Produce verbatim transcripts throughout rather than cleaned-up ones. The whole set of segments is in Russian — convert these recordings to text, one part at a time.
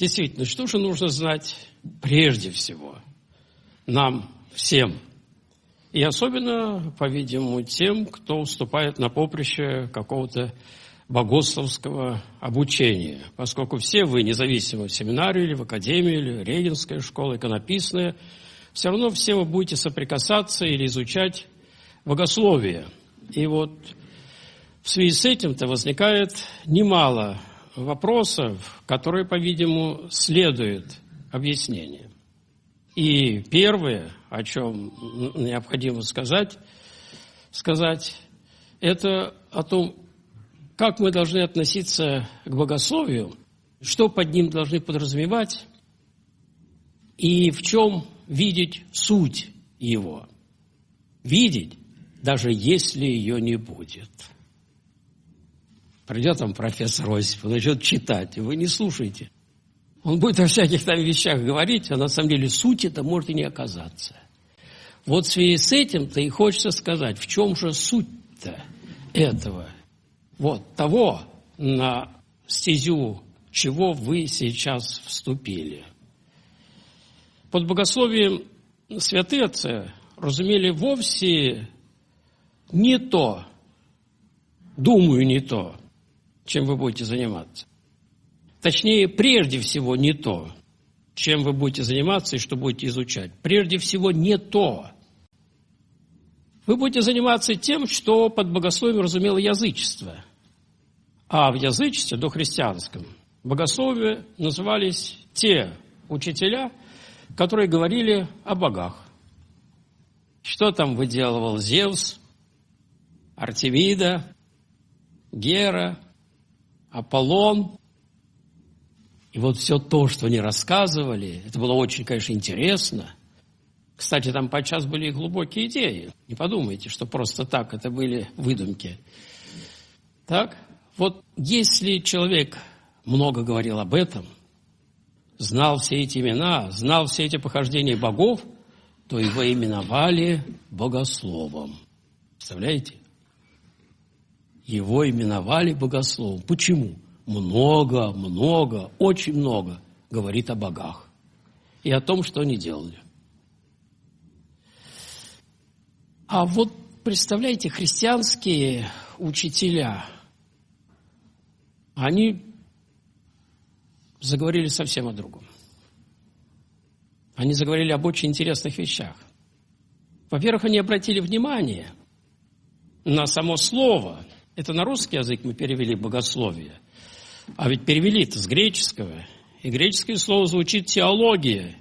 Действительно, что же нужно знать прежде всего нам всем? И особенно, по-видимому, тем, кто уступает на поприще какого-то богословского обучения, поскольку все вы, независимо в семинарии или в академии, или Регенская школа, иконописная, все равно все вы будете соприкасаться или изучать богословие. И вот в связи с этим-то возникает немало вопросов, которые, по-видимому, следует объяснению. И первое, о чем необходимо сказать, сказать, это о том, как мы должны относиться к богословию, что под ним должны подразумевать и в чем видеть суть его. Видеть, даже если ее не будет. Придет там профессор Осипов, начнет читать, и вы не слушаете. Он будет о всяких там вещах говорить, а на самом деле суть это может и не оказаться. Вот в связи с этим-то и хочется сказать, в чем же суть-то этого, вот того, на стезю чего вы сейчас вступили. Под богословием святые отцы разумели вовсе не то, думаю, не то, чем вы будете заниматься. Точнее, прежде всего не то, чем вы будете заниматься и что будете изучать. Прежде всего не то. Вы будете заниматься тем, что под богословием разумело язычество. А в язычестве, дохристианском, богословие назывались те учителя, которые говорили о богах. Что там выделывал Зевс, Артемида, Гера, Аполлон. И вот все то, что они рассказывали, это было очень, конечно, интересно. Кстати, там подчас были и глубокие идеи. Не подумайте, что просто так это были выдумки. Так? Вот если человек много говорил об этом, знал все эти имена, знал все эти похождения богов, то его именовали богословом. Представляете? Его именовали богословом. Почему? Много, много, очень много говорит о богах и о том, что они делали. А вот представляете, христианские учителя, они заговорили совсем о другом. Они заговорили об очень интересных вещах. Во-первых, они обратили внимание на само слово. Это на русский язык мы перевели богословие. А ведь перевели-то с греческого. И греческое слово звучит теология.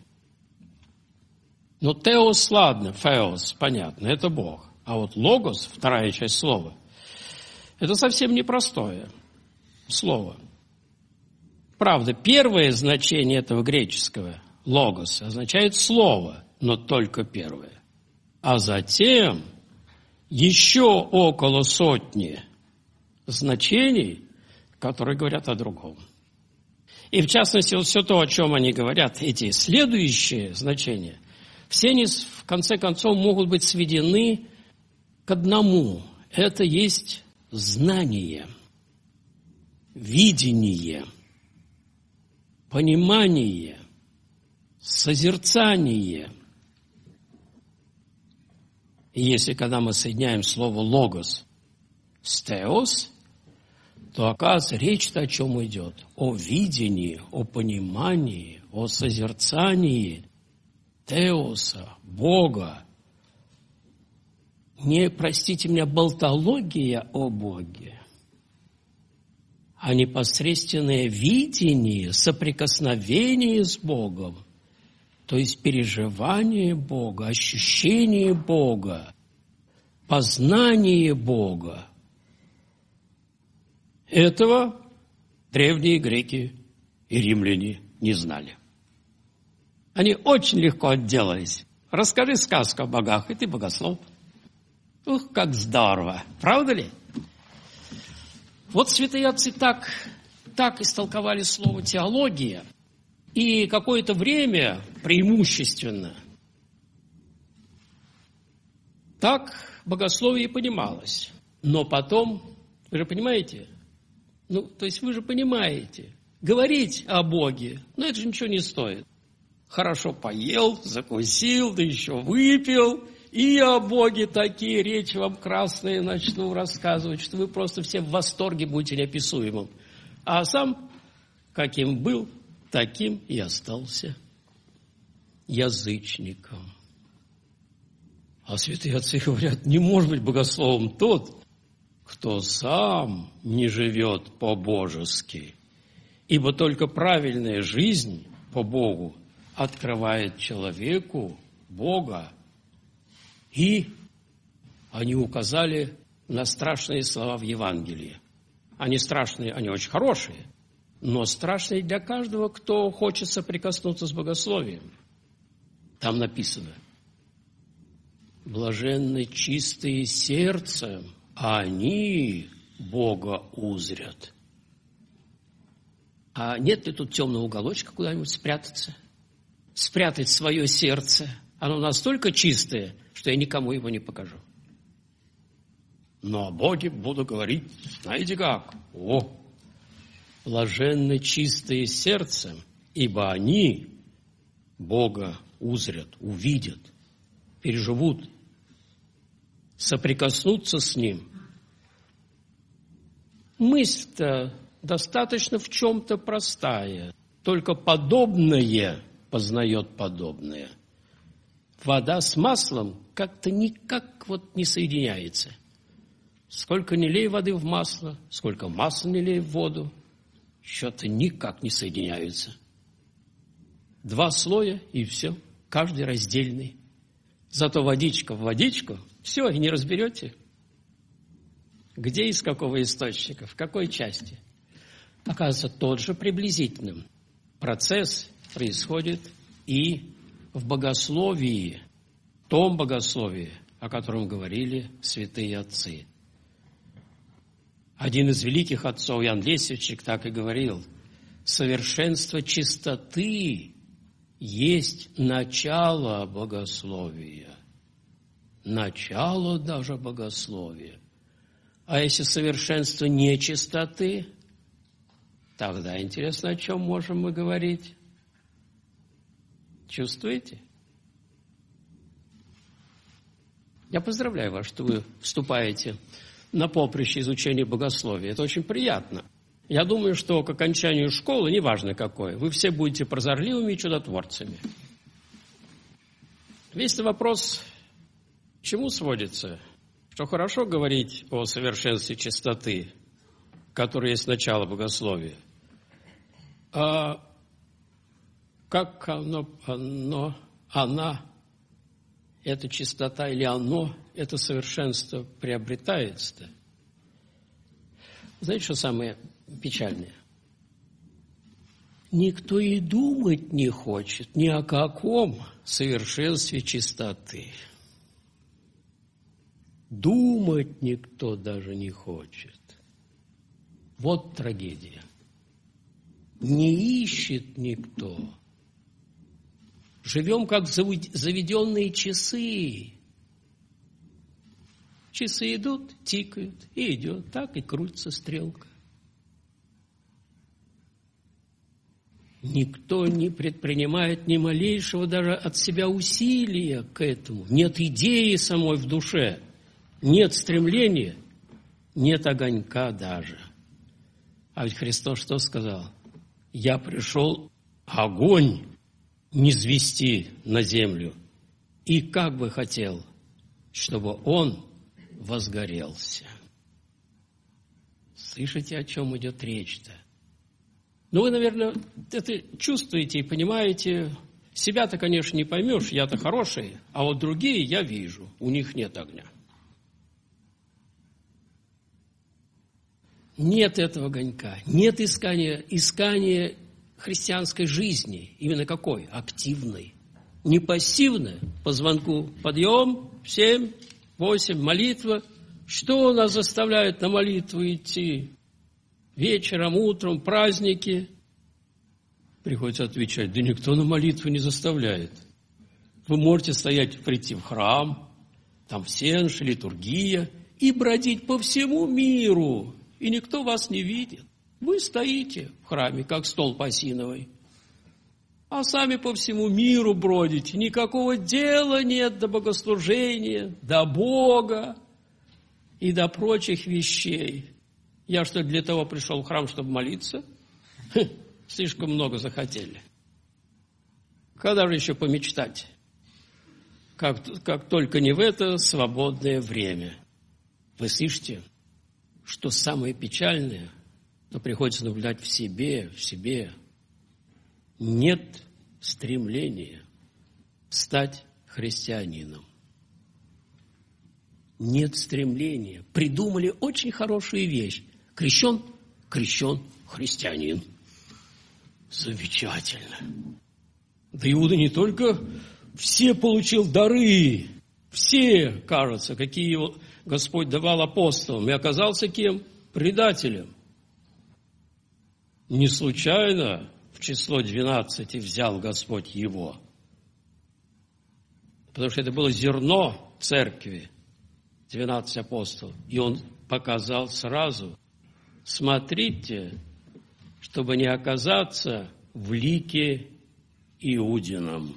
Но теос, ладно, феос, понятно, это Бог. А вот логос, вторая часть слова, это совсем непростое слово. Правда, первое значение этого греческого логос означает слово, но только первое. А затем еще около сотни значений, которые говорят о другом. И в частности, вот все то, о чем они говорят, эти следующие значения, все они в конце концов могут быть сведены к одному. Это есть знание, видение, понимание, созерцание. И если когда мы соединяем слово «логос» с «теос», то, оказывается, речь-то о чем идет? О видении, о понимании, о созерцании Теоса, Бога. Не, простите меня, болтология о Боге, а непосредственное видение, соприкосновение с Богом, то есть переживание Бога, ощущение Бога, познание Бога. Этого древние греки и римляне не знали. Они очень легко отделались. Расскажи сказку о богах, и ты богослов. Ух, как здорово! Правда ли? Вот святые отцы так, так истолковали слово «теология», и какое-то время преимущественно так богословие и понималось. Но потом, вы же понимаете, ну, то есть вы же понимаете, говорить о Боге, но это же ничего не стоит. Хорошо поел, закусил, да еще выпил, и о Боге такие речи вам красные начну рассказывать, что вы просто все в восторге будете неописуемым. А сам, каким был, таким и остался язычником. А святые отцы говорят, не может быть богословом тот, кто сам не живет по-божески, ибо только правильная жизнь по Богу открывает человеку Бога. И они указали на страшные слова в Евангелии. Они страшные, они очень хорошие, но страшные для каждого, кто хочет соприкоснуться с богословием. Там написано: блаженны чистые сердцем, а они Бога узрят. А нет ли тут темного уголочка куда-нибудь спрятаться? Спрятать свое сердце. Оно настолько чистое, что я никому его не покажу. Но о Боге буду говорить, знаете как? О, блаженны чистые сердцем, ибо они Бога узрят, увидят, переживут, соприкоснутся с Ним. Мысль-то достаточно в чем-то простая, только подобное познает подобное. Вода с маслом как-то никак вот не соединяется. Сколько не лей воды в масло, сколько масла не лей в воду, что-то никак не соединяются. Два слоя и все, каждый раздельный. Зато водичка в водичку, все, и не разберете, где из какого источника, в какой части. Оказывается, тот же приблизительным процесс происходит и в богословии, том богословии, о котором говорили святые отцы. Один из великих отцов, Иоанн Лесвичек, так и говорил: совершенство чистоты есть начало богословия. Начало даже богословия. А если совершенство нечистоты, тогда интересно, о чем можем мы говорить? Чувствуете? Я поздравляю вас, что вы вступаете на поприще изучения богословия. Это очень приятно. Я думаю, что к окончанию школы, неважно какой, вы все будете прозорливыми и чудотворцами. Весь вопрос к чему сводится? Что хорошо говорить о совершенстве чистоты, которая есть начало богословия. А как оно, оно, она, эта чистота или оно, это совершенство приобретается-то? Знаете, что самое печальное? Никто и думать не хочет ни о каком совершенстве чистоты. Думать никто даже не хочет. Вот трагедия. Не ищет никто. Живем как заведенные часы. Часы идут, тикают, и идет, так и крутится стрелка. Никто не предпринимает ни малейшего даже от себя усилия к этому. Нет идеи самой в душе, нет стремления, нет огонька даже. А ведь Христос что сказал? Я пришел огонь низвести на землю, и как бы хотел, чтобы он возгорелся. Слышите, о чем идет речь-то? Ну, вы, наверное, это чувствуете и понимаете. Себя-то, конечно, не поймешь, я-то хороший, а вот другие я вижу, у них нет огня. Нет этого огонька, нет искания, искания христианской жизни. Именно какой? Активной. Не пассивной. По звонку подъем, в семь, восемь, молитва. Что нас заставляет на молитву идти? Вечером, утром, праздники. Приходится отвечать, да никто на молитву не заставляет. Вы можете стоять, прийти в храм, там сенж, литургия, и бродить по всему миру, и никто вас не видит. Вы стоите в храме, как столб осиновый, а сами по всему миру бродите. Никакого дела нет до богослужения, до Бога и до прочих вещей. Я что, для того пришел в храм, чтобы молиться? Хм, слишком много захотели. Когда же еще помечтать? Как, как только не в это свободное время. Вы слышите, что самое печальное, но приходится наблюдать в себе, в себе. Нет стремления стать христианином. Нет стремления. Придумали очень хорошую вещь. Крещен, крещен христианин. Замечательно. Да Иуда не только все получил дары, все, кажется, какие Господь давал апостолам, и оказался кем? Предателем. Не случайно в число двенадцати взял Господь его. Потому что это было зерно церкви, двенадцать апостолов. И он показал сразу, смотрите, чтобы не оказаться в лике Иудином.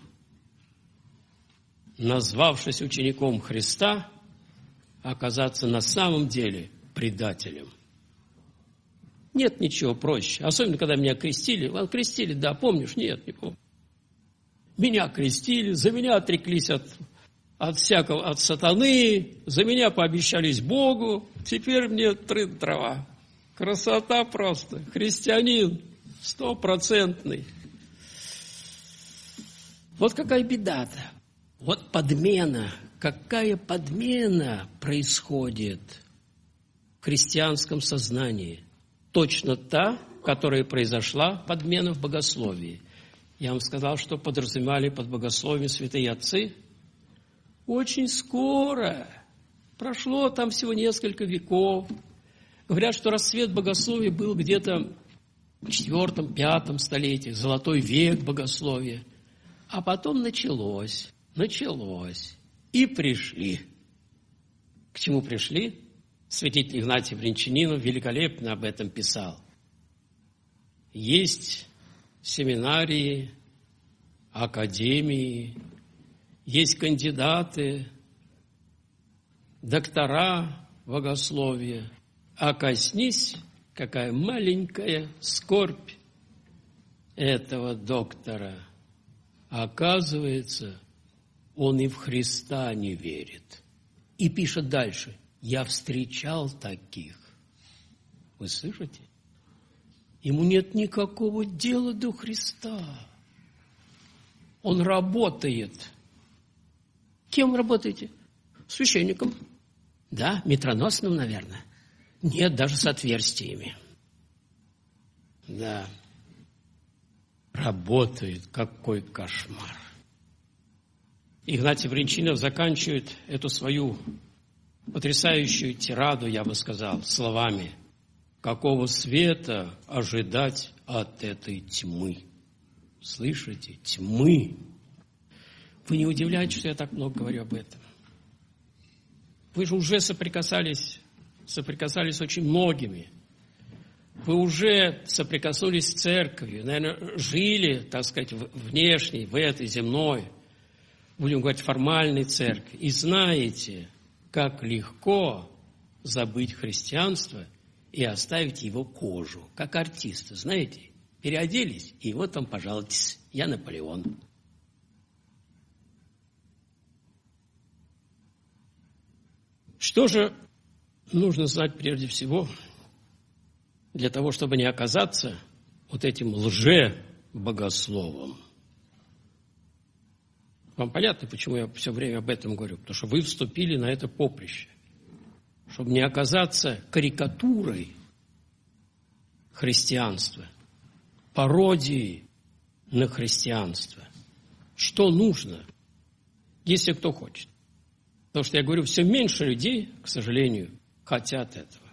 Назвавшись учеником Христа, оказаться на самом деле предателем. Нет ничего проще. Особенно, когда меня крестили. Вас крестили, да, помнишь? Нет, не помню. Меня крестили, за меня отреклись от, от всякого, от сатаны, за меня пообещались Богу, теперь мне трын трава. Красота просто. Христианин стопроцентный. Вот какая беда-то. Вот подмена. Какая подмена происходит в христианском сознании. Точно та, которая произошла, подмена в богословии. Я вам сказал, что подразумевали под богословием святые отцы. Очень скоро. Прошло там всего несколько веков. Говорят, что расцвет богословия был где-то в четвертом, пятом столетии, золотой век богословия. А потом началось, началось. И пришли. К чему пришли? Святитель Игнатий Брянчанинов великолепно об этом писал. Есть семинарии, академии, есть кандидаты, доктора богословия. А коснись, какая маленькая скорбь этого доктора. Оказывается, он и в Христа не верит. И пишет дальше. Я встречал таких. Вы слышите? Ему нет никакого дела до Христа. Он работает. Кем вы работаете? Священником. Да, метроносным, наверное. Нет, даже с отверстиями. Да. Работает. Какой кошмар. Игнатий Брянчанинов заканчивает эту свою потрясающую тираду, я бы сказал, словами. Какого света ожидать от этой тьмы? Слышите? Тьмы. Вы не удивляетесь, что я так много говорю об этом? Вы же уже соприкасались, соприкасались с очень многими. Вы уже соприкоснулись с церковью, наверное, жили, так сказать, внешней, в этой земной, будем говорить, формальной церкви. И знаете, как легко забыть христианство и оставить его кожу, как артисты, знаете, переоделись, и вот там, пожалуйста, я Наполеон. Что же нужно знать прежде всего для того, чтобы не оказаться вот этим лже-богословом? Вам понятно, почему я все время об этом говорю? Потому что вы вступили на это поприще. Чтобы не оказаться карикатурой христианства, пародией на христианство. Что нужно, если кто хочет? Потому что я говорю, все меньше людей, к сожалению, хотят этого.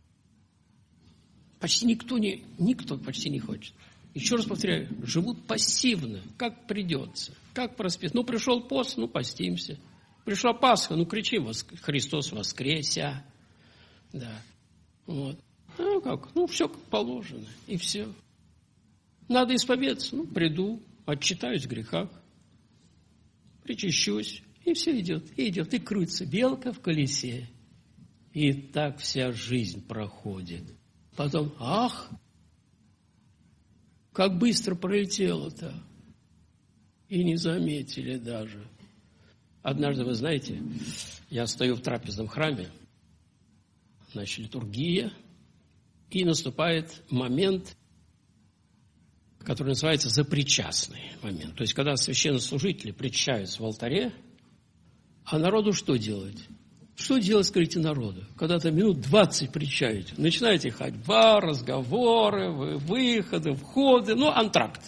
Почти никто не, никто почти не хочет. Еще раз повторяю, живут пассивно, как придется, как проспит. Ну, пришел пост, ну, постимся. Пришла Пасха, ну, кричим, Христос воскресе. Да. Вот. Ну как, ну все как положено, и все. Надо исповедаться, ну приду, отчитаюсь в грехах, причащусь, и все идет, и идет, и крутится белка в колесе. И так вся жизнь проходит. Потом, ах, как быстро пролетело-то. И не заметили даже. Однажды, вы знаете, я стою в трапезном храме, значит, литургия, и наступает момент, который называется запричастный момент. То есть, когда священнослужители причащаются в алтаре, а народу что делать? Что делать, скажите, народу? Когда-то минут двадцать причащаете, начинаете ходьба, разговоры, выходы, входы, ну, антракт.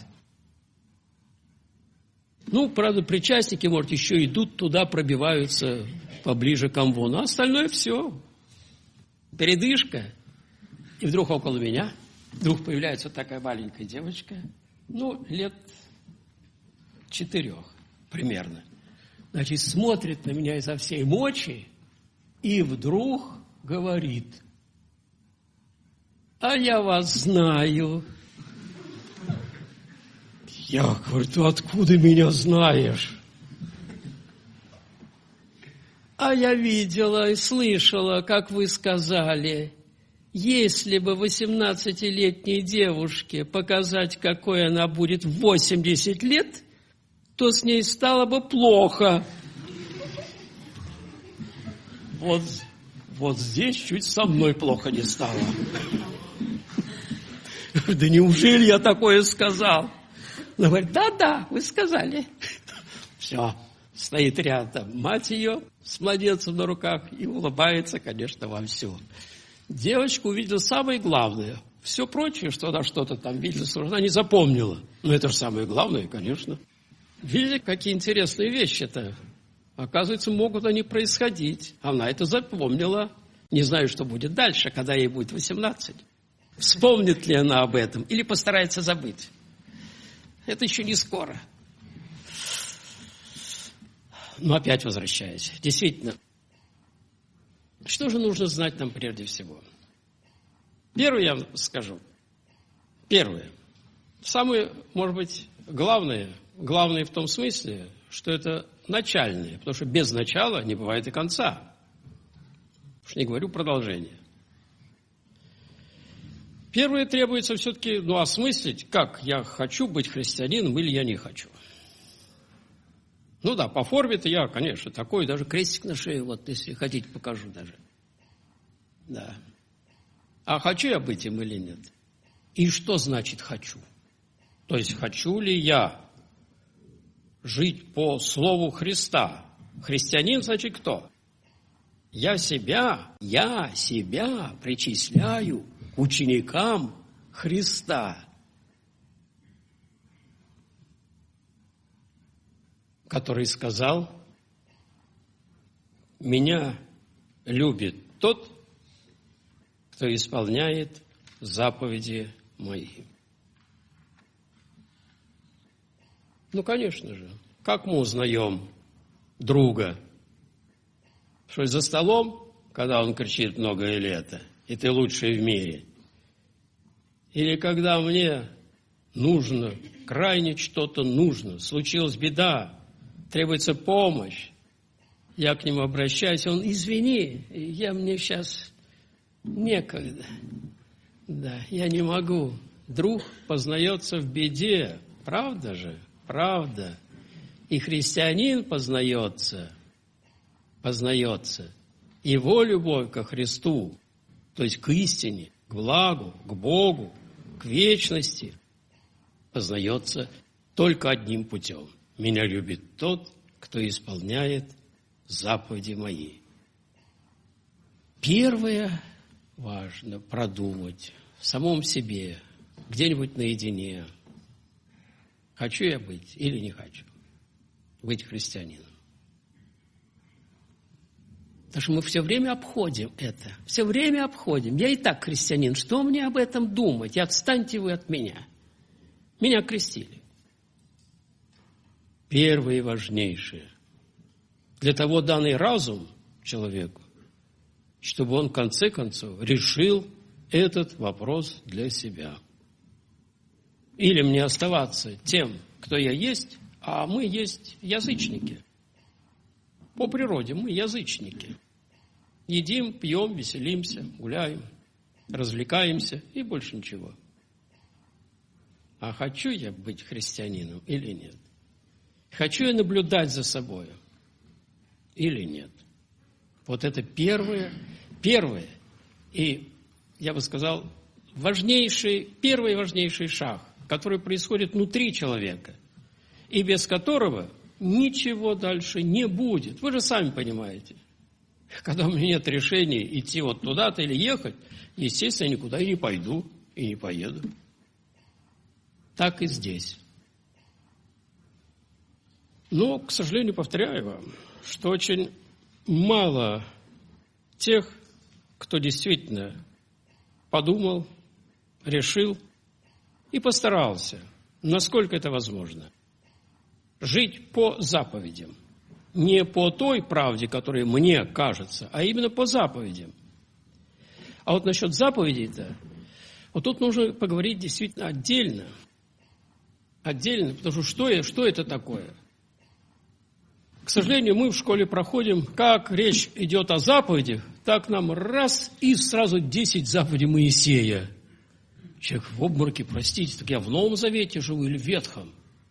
Ну, правда, причастники, может, еще идут туда, пробиваются поближе к амвону, а остальное все. Передышка. И вдруг около меня, вдруг появляется вот такая маленькая девочка, ну, лет четырех примерно. Значит, смотрит на меня изо всей мочи и вдруг говорит: а я вас знаю. Я говорю: ты откуда меня знаешь? А я видела и слышала, как вы сказали, если бы восемнадцатилетней девушке показать, какой она будет в восемьдесят лет, то с ней стало бы плохо. Вот, вот здесь чуть со мной плохо не стало. Да неужели я такое сказал? Она говорит: да-да, вы сказали. Все, стоит рядом мать ее с младенцем на руках и улыбается, конечно, во всю. Девочка увидела самое главное. Все прочее, что она что-то там видела, она не запомнила. Но это же самое главное, конечно. Видите, какие интересные вещи-то. Оказывается, могут они происходить. Она это запомнила. Не знаю, что будет дальше, когда ей будет восемнадцать. Вспомнит ли она об этом или постарается забыть. Это еще не скоро. Но опять возвращаясь. Действительно, что же нужно знать нам прежде всего? Первое я вам скажу. Первое. Самое, может быть, главное, главное в том смысле, что это начальное, потому что без начала не бывает и конца. Уж не говорю продолжения. Первое требуется все-таки, ну, осмыслить, как я хочу быть христианином или я не хочу. Ну да, по форме-то я, конечно, такой, даже крестик на шее, вот, если хотите, покажу даже. Да. А хочу я быть им или нет? И что значит хочу? То есть, хочу ли я жить по слову Христа? Христианин, значит, кто? Я себя, я себя причисляю к ученикам Христа, который сказал: меня любит тот, кто исполняет заповеди мои. Ну, конечно же, как мы узнаем друга? Что за столом, когда он кричит многое лето, и ты лучший в мире? Или когда мне нужно, крайне что-то нужно, случилась беда, требуется помощь, я к нему обращаюсь, он: извини, я мне сейчас некогда. Да, я не могу. Друг познается в беде. Правда же? Правда. И христианин познается, познается. Его любовь ко Христу, то есть к истине, к благу, к Богу, к вечности, познается только одним путем. Меня любит тот, кто исполняет заповеди мои. Первое важно продумать в самом себе, где-нибудь наедине. Хочу я быть или не хочу быть христианином? Потому что мы все время обходим это. Все время обходим. Я и так христианин. Что мне об этом думать? И отстаньте вы от меня. Меня крестили. Первое и важнейшее. Для того данный разум человеку, чтобы он в конце концов решил этот вопрос для себя. Или мне оставаться тем, кто я есть, а мы есть язычники. По природе мы язычники. Едим, пьем, веселимся, гуляем, развлекаемся и больше ничего. А хочу я быть христианином или нет? Хочу я наблюдать за собой или нет? Вот это первое, первое и, я бы сказал, важнейший, первый важнейший шаг, который происходит внутри человека, и без которого ничего дальше не будет. Вы же сами понимаете. Когда у меня нет решения идти вот туда-то или ехать, естественно, я никуда и не пойду, и не поеду. Так и здесь. Но, к сожалению, повторяю вам, что очень мало тех, кто действительно подумал, решил и постарался, насколько это возможно, жить по заповедям. Не по той правде, которая мне кажется, а именно по заповедям. А вот насчет заповедей-то, вот тут нужно поговорить действительно отдельно. Отдельно, потому что что, что это такое? К сожалению, мы в школе проходим, как речь идет о заповедях, так нам раз и сразу десять заповедей Моисея. Человек в обмороке, простите, так я в Новом Завете живу или в Ветхом?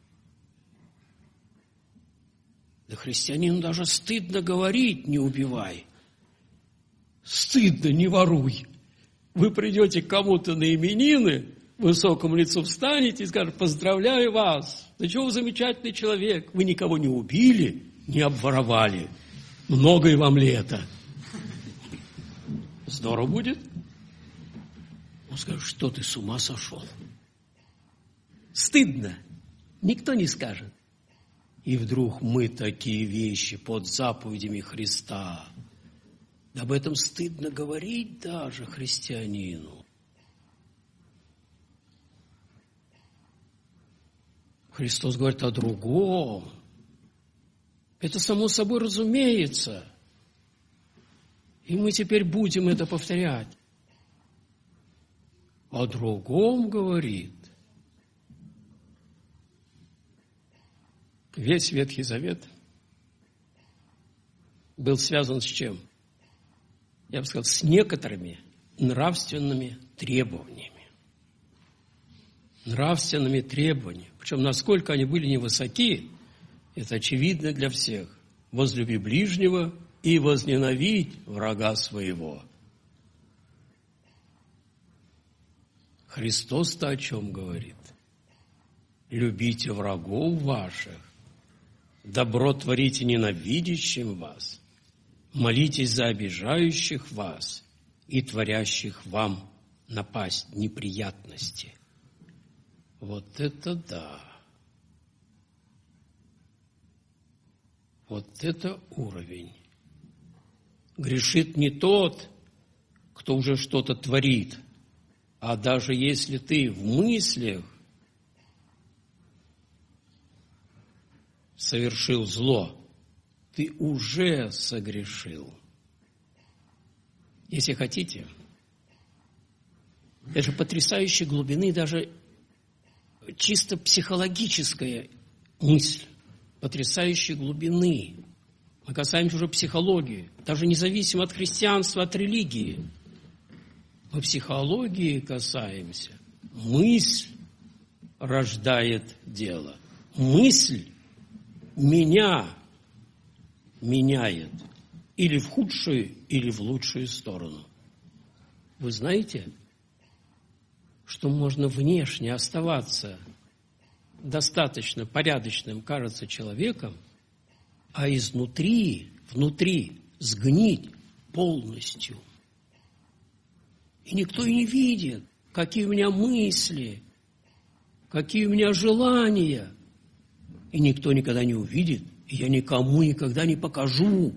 Да христианину даже стыдно говорить «не убивай». Стыдно «не воруй». Вы придете к кому-то на именины, высокому лицу встанете и скажете «поздравляю вас, да чего вы замечательный человек, вы никого не убили, не обворовали. Многое вам ли это?» Здорово будет. Он скажет, что ты с ума сошел? Стыдно. Никто не скажет. И вдруг мы такие вещи под заповедями Христа. Да об этом стыдно говорить даже христианину. Христос говорит о другом. Это само собой разумеется. И мы теперь будем это повторять. О другом говорит. Весь Ветхий Завет был связан с чем? Я бы сказал, с некоторыми нравственными требованиями. Нравственными требованиями. Причем, насколько они были невысоки, это очевидно для всех. Возлюби ближнего и возненавидь врага своего. Христос-то о чем говорит? Любите врагов ваших, добро творите ненавидящим вас, молитесь за обижающих вас и творящих вам напасть, неприятности. Вот это да! Вот это уровень. Грешит не тот, кто уже что-то творит, а даже если ты в мыслях совершил зло, ты уже согрешил. Если хотите, это же потрясающей глубины, даже чисто психологическая мысль, потрясающей глубины. Мы касаемся уже психологии, даже независимо от христианства, от религии. Мы психологии касаемся. Мысль рождает дело. Мысль меня меняет или в худшую, или в лучшую сторону. Вы знаете, что можно внешне оставаться достаточно порядочным, кажется, человеком, а изнутри, внутри сгнить полностью. И никто и не видит, какие у меня мысли, какие у меня желания. И никто никогда не увидит, и я никому никогда не покажу.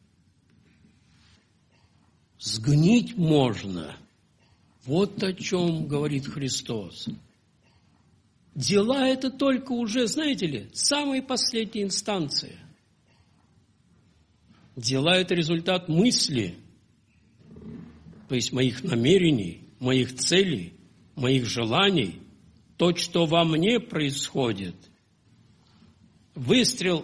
Сгнить можно. Вот о чем говорит Христос. Дела – это только уже, знаете ли, самая последняя инстанция. Дела – это результат мысли, то есть моих намерений, моих целей, моих желаний, то, что во мне происходит. Выстрел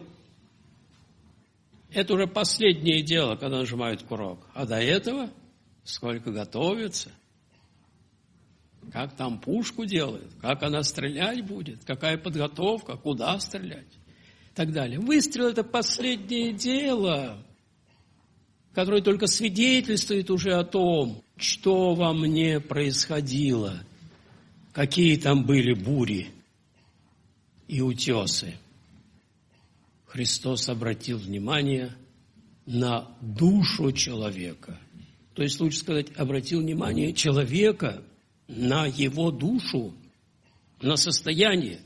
– это уже последнее дело, когда нажимают курок. А до этого сколько готовится, как там пушку делают, как она стрелять будет, какая подготовка, куда стрелять и так далее. Выстрел – это последнее дело, которое только свидетельствует уже о том, что во мне происходило, какие там были бури и утесы. Христос обратил внимание на душу человека. То есть, лучше сказать, обратил внимание человека на его душу, на состояние.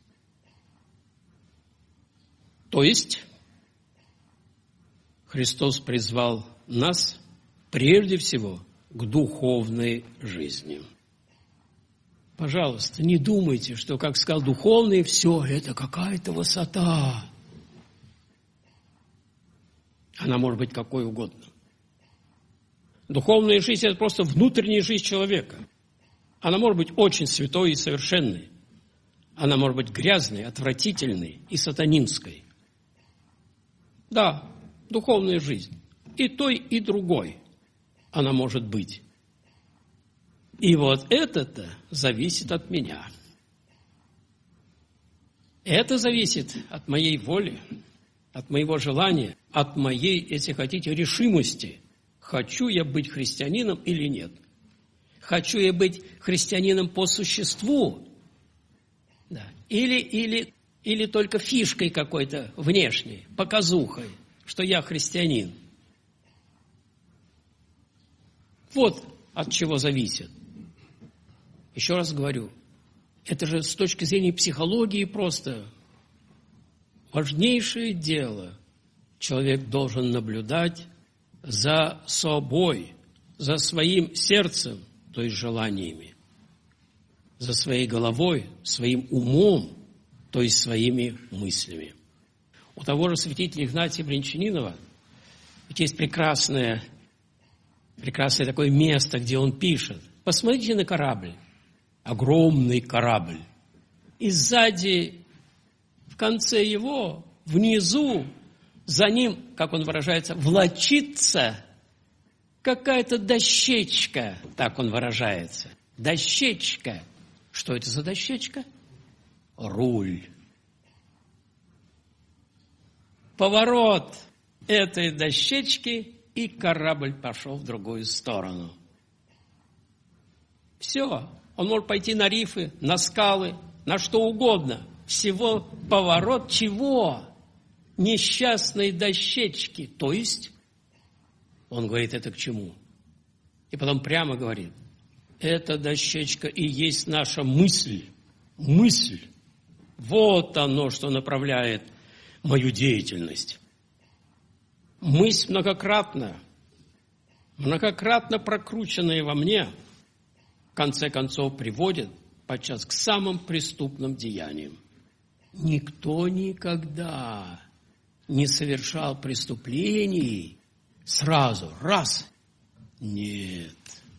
То есть, Христос призвал нас прежде всего к духовной жизни. Пожалуйста, не думайте, что, как сказал духовный, все это какая-то высота. Она может быть какой угодно. Духовная жизнь – это просто внутренняя жизнь человека. Она может быть очень святой и совершенной. Она может быть грязной, отвратительной и сатанинской. Да, духовная жизнь. И той, и другой она может быть. И вот это-то зависит от меня. Это зависит от моей воли, от моего желания, от моей, если хотите, решимости. Хочу я быть христианином или нет? Хочу я быть христианином по существу? Да. Или, или, или только фишкой какой-то внешней, показухой, что я христианин? Вот от чего зависит. Еще раз говорю, это же с точки зрения психологии просто важнейшее дело. Человек должен наблюдать за собой, за своим сердцем, то есть желаниями, за своей головой, своим умом, то есть своими мыслями. У того же святителя Игнатия Брянчанинова есть прекрасное, прекрасное такое место, где он пишет. Посмотрите на корабль, огромный корабль, и сзади, в конце его, внизу, за ним, как он выражается, влачится какая-то дощечка, так он выражается. Дощечка. Что это за дощечка? Руль. Поворот этой дощечки, и корабль пошел в другую сторону. Все. Он может пойти на рифы, на скалы, на что угодно. Всего поворот чего? Несчастной дощечки. То есть, он говорит, это к чему? И потом прямо говорит, эта дощечка и есть наша мысль. Мысль. Вот оно, что направляет мою деятельность. Мысль многократно, многократно прокрученная во мне, в конце концов приводит подчас к самым преступным деяниям. Никто никогда не совершал преступлений сразу, раз. Нет.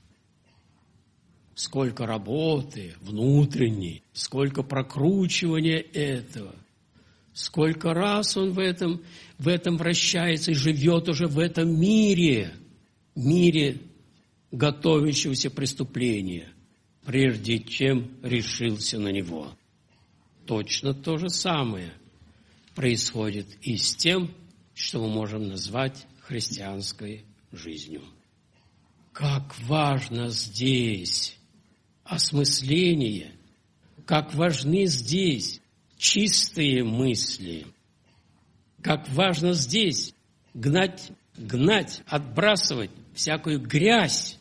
Сколько работы внутренней, сколько прокручивания этого, сколько раз он в этом, в этом вращается и живет уже в этом мире, мире готовящегося преступления, прежде чем решился на него. Точно то же самое происходит и с тем, что мы можем назвать христианской жизнью. Как важно здесь осмысление, как важны здесь чистые мысли, как важно здесь гнать, гнать, отбрасывать всякую грязь,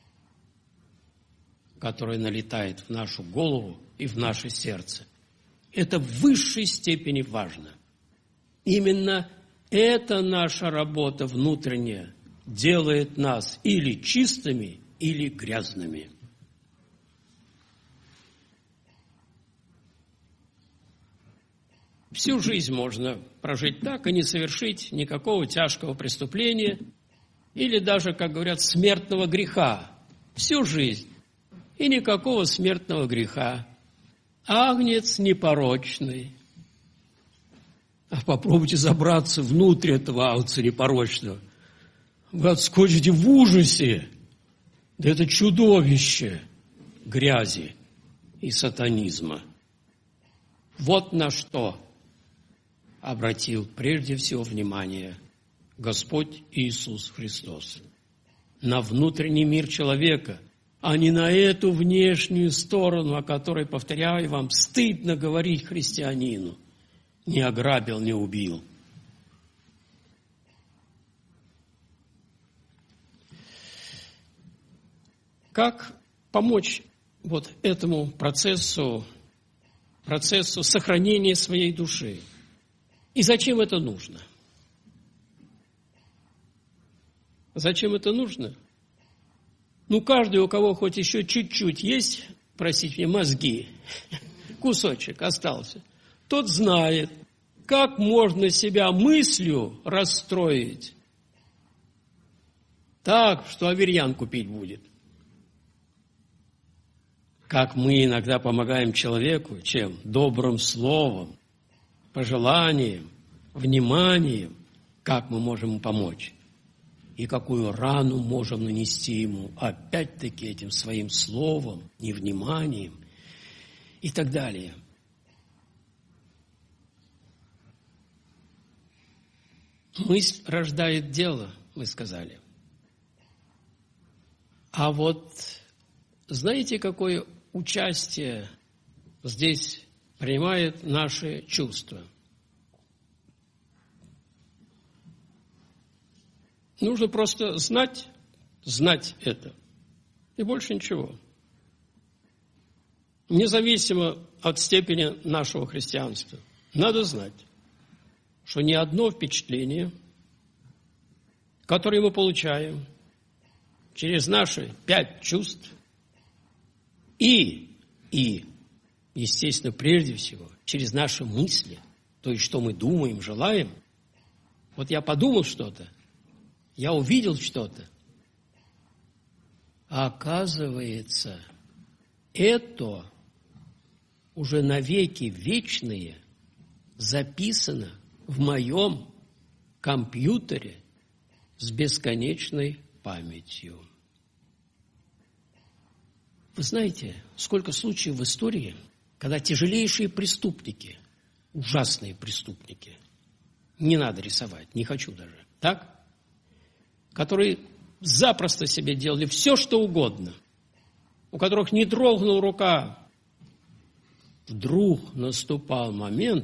которая налетает в нашу голову и в наше сердце. Это в высшей степени важно. Именно эта наша работа внутренняя делает нас или чистыми, или грязными. Всю жизнь можно прожить так и не совершить никакого тяжкого преступления или даже, как говорят, смертного греха. Всю жизнь. и никакого смертного греха. Агнец непорочный. А попробуйте забраться внутрь этого агнца непорочного. Вы отскочите в ужасе. Да это чудовище грязи и сатанизма. Вот на что обратил прежде всего внимание Господь Иисус Христос. На внутренний мир человека, а не на эту внешнюю сторону, о которой, повторяю вам, стыдно говорить христианину. Не ограбил, не убил. Как помочь вот этому процессу, процессу сохранения своей души? И зачем это нужно? Зачем это нужно? Ну, каждый, у кого хоть еще чуть-чуть есть, простите меня, мозги, кусочек остался, тот знает, как можно себя мыслью расстроить так, что аверьян купить будет. Как мы иногда помогаем человеку, чем? Добрым словом, пожеланием, вниманием, как мы можем ему помочь. И какую рану можем нанести ему, опять-таки, этим своим словом, невниманием и так далее. Мысль рождает дело, мы сказали. А вот знаете, какое участие здесь принимает наши чувства? Нужно просто знать, знать это. И больше ничего. Независимо от степени нашего христианства. Надо знать, что ни одно впечатление, которое мы получаем через наши пять чувств, и, и, естественно, прежде всего, через наши мысли, то есть, что мы думаем, желаем. Вот я подумал что-то, я увидел что-то. А оказывается, это уже навеки вечные записано в моем компьютере с бесконечной памятью. Вы знаете, сколько случаев в истории, когда тяжелейшие преступники, ужасные преступники, не надо рисовать, не хочу даже, так? Которые запросто себе делали все, что угодно, у которых не дрогнула рука, вдруг наступал момент,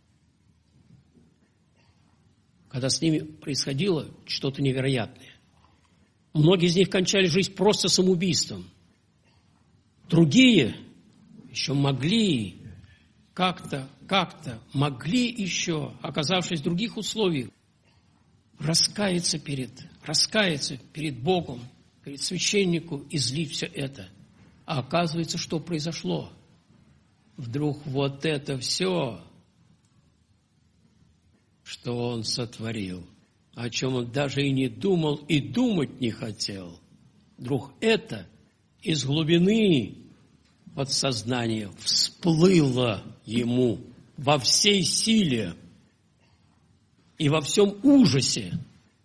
когда с ними происходило что-то невероятное. Многие из них кончали жизнь просто самоубийством. Другие еще могли как-то, как-то могли еще, оказавшись в других условиях, раскаяться перед, раскаяться перед Богом, перед священником, излить все это. А оказывается, что произошло? Вдруг вот это все, что он сотворил, о чем он даже и не думал, и думать не хотел, вдруг это из глубины подсознания всплыло ему во всей силе и во всем ужасе.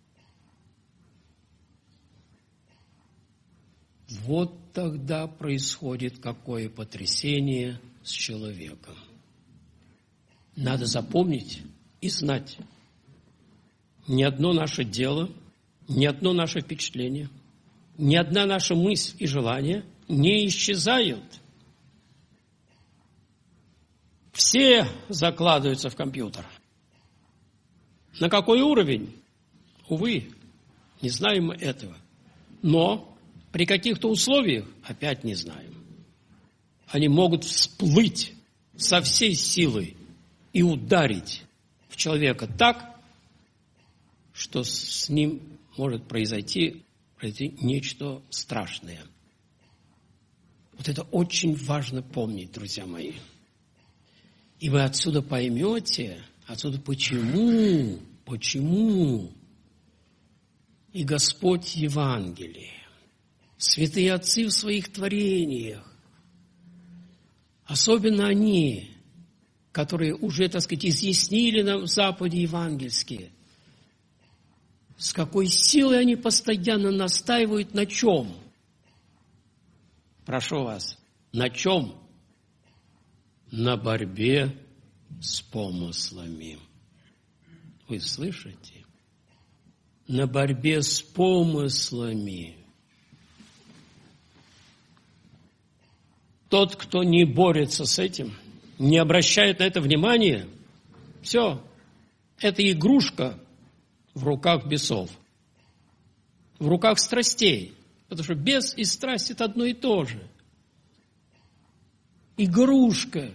Вот тогда происходит какое потрясение с человеком. Надо запомнить и знать, ни одно наше дело, ни одно наше впечатление, ни одна наша мысль и желание не исчезают. Все закладываются в компьютер. На какой уровень? Увы, не знаем мы этого. Но при каких-то условиях опять не знаем. Они могут всплыть со всей силой и ударить в человека так, что с ним может произойти, произойти нечто страшное. Вот это очень важно помнить, друзья мои. И вы отсюда поймете, отсюда почему, почему и Господь Евангелие, святые отцы в своих творениях, особенно они, которые уже, так сказать, изъяснили нам заповеди евангельские, с какой силой они постоянно настаивают на чем? Прошу вас, на чем? На борьбе с помыслами. Вы слышите? На борьбе с помыслами. Тот, кто не борется с этим, не обращает на это внимания, все, это игрушка в руках бесов, в руках страстей, потому что бес и страсть – это одно и то же. Игрушка.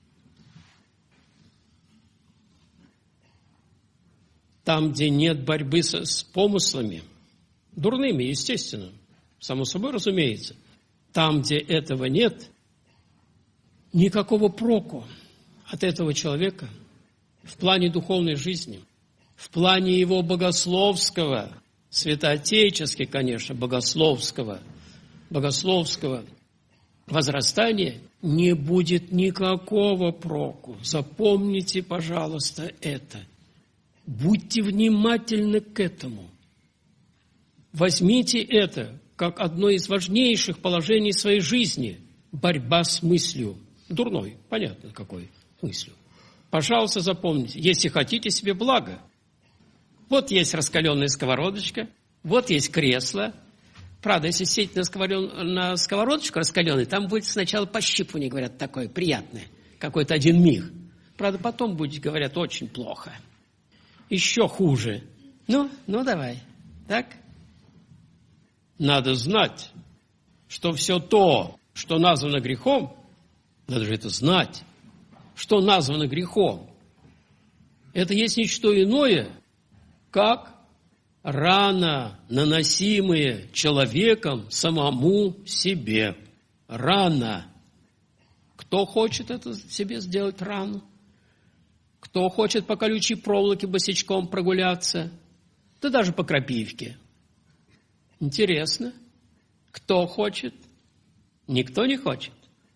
Там, где нет борьбы с, с помыслами, дурными, естественно, само собой разумеется, там, где этого нет, никакого проку от этого человека в плане духовной жизни, в плане его богословского, святоотечески, конечно, богословского, богословского возрастания не будет никакого проку. Запомните, пожалуйста, это. Будьте внимательны к этому. Возьмите это как одно из важнейших положений своей жизни – борьба с мыслью. Дурной, понятно, какой мыслью. Пожалуйста, запомните, если хотите себе блага, вот есть раскаленная сковородочка, вот есть кресло. Правда, если сесть на, сковорон, на сковородочку раскаленную, там будет сначала пощипывание, говорят, такое приятное, какой-то один миг. Правда, потом будет, говорят, очень плохо. Еще хуже. Ну, ну давай. Так? Надо знать, что все то, что названо грехом, надо же это знать, что названо грехом, это есть ничто иное, как рана, наносимая человеком самому себе. Рана. Кто хочет это себе сделать рану? Кто хочет по колючей проволоке босичком прогуляться? Да даже по крапивке. Интересно. Кто хочет? Никто не хочет.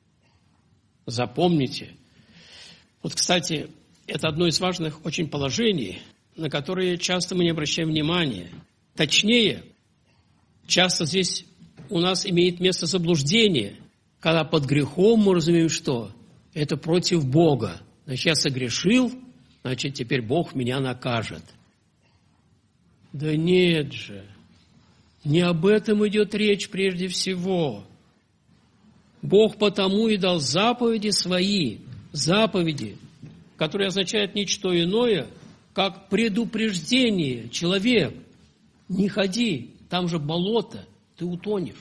Запомните. Вот, кстати, это одно из важных очень положений, на которые часто мы не обращаем внимания. Точнее, часто здесь у нас имеет место заблуждение, когда под грехом мы разумеем, что это против Бога. Значит, я согрешил, значит, теперь Бог меня накажет. Да нет же, не об этом идет речь прежде всего. Бог потому и дал заповеди свои, заповеди, которые означают ничто иное, как предупреждение. Человек, не ходи, там же болото, ты утонешь.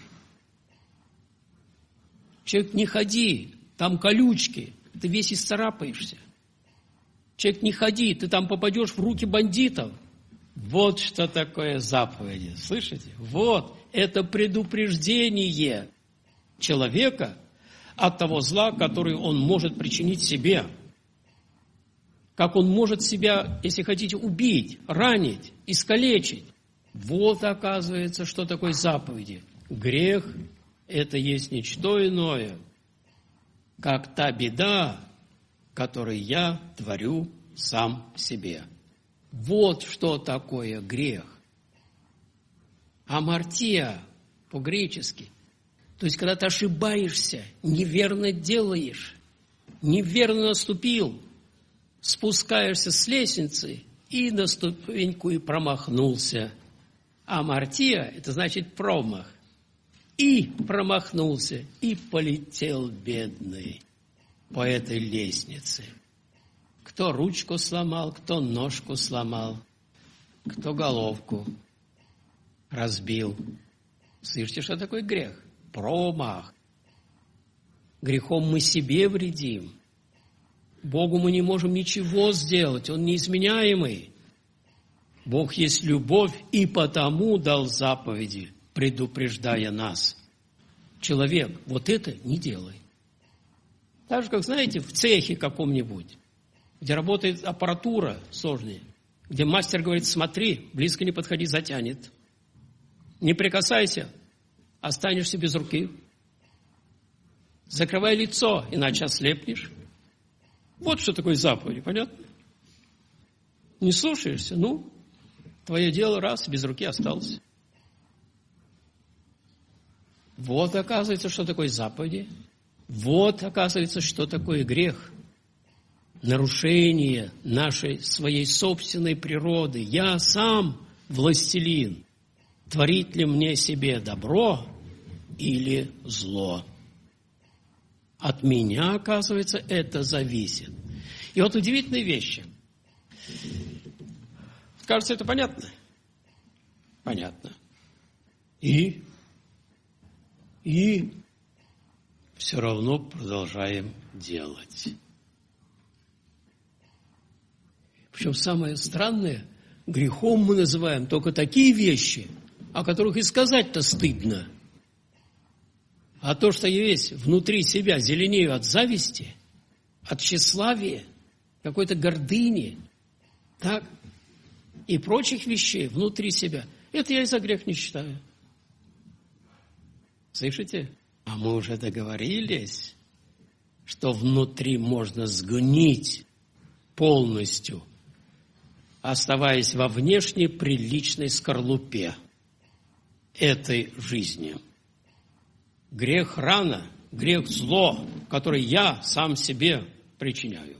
Человек, не ходи, там колючки, ты весь исцарапаешься. Человек, не ходи, ты там попадешь в руки бандитов. Вот что такое заповеди. Слышите? Вот, это предупреждение человека от того зла, который он может причинить себе. Как он может себя, если хотите, убить, ранить, искалечить. Вот, оказывается, что такое заповеди. Грех – это есть ничто иное, как та беда, которую я творю сам себе. Вот что такое грех. Амартия по-гречески. То есть, когда ты ошибаешься, неверно делаешь, неверно наступил, спускаешься с лестницы и на ступеньку и промахнулся. Амартия – это значит промах. И промахнулся, и полетел бедный по этой лестнице. Кто ручку сломал, кто ножку сломал, кто головку разбил. Слышите, что такое грех? Промах. Грехом мы себе вредим. Богу мы не можем ничего сделать, Он неизменяемый. Бог есть любовь, и потому дал заповеди, предупреждая нас. Человек, вот это не делай. Так же, как, знаете, в цехе каком-нибудь, где работает аппаратура сложная, где мастер говорит, смотри, близко не подходи, затянет. Не прикасайся, останешься без руки. Закрывай лицо, иначе ослепнешь. Вот что такое заповеди, понятно? Не слушаешься, ну, твое дело раз, без руки остался. Вот, оказывается, что такое заповеди. Вот, оказывается, что такое грех. Нарушение нашей, своей собственной природы. Я сам властелин. Творит ли мне себе добро или зло? От меня, оказывается, это зависит. И вот удивительные вещи. Кажется, это понятно? Понятно. И, и все равно продолжаем делать. Причем самое странное, грехом мы называем только такие вещи, о которых и сказать-то стыдно. А то, что я весь внутри себя зеленею от зависти, от тщеславия, какой-то гордыни, так, и прочих вещей внутри себя, это я и за грех не считаю. Слышите? А мы уже договорились, что внутри можно сгнить полностью, оставаясь во внешней приличной скорлупе этой жизни. Грех рана, грех зло, который я сам себе причиняю.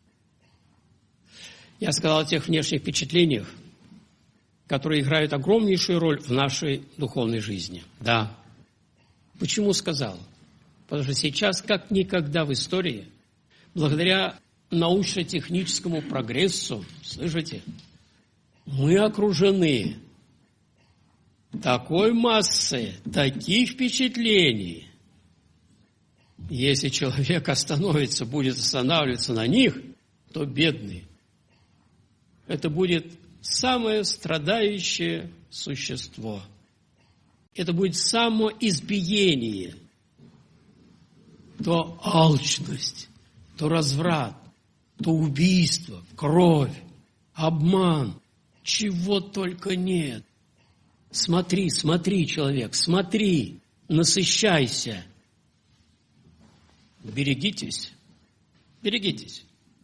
Я сказал о тех внешних впечатлениях, которые играют огромнейшую роль в нашей духовной жизни. Да. Почему сказал? Потому что сейчас, как никогда в истории, благодаря научно-техническому прогрессу, слышите, мы окружены такой массой, таких впечатлений. Если человек остановится, будет останавливаться на них, то бедный. Это будет самое страдающее существо. Это будет самоизбиение. То алчность, то разврат, то убийство, кровь, обман. Чего только нет. Смотри, смотри, человек, смотри, насыщайся. Берегитесь, берегитесь.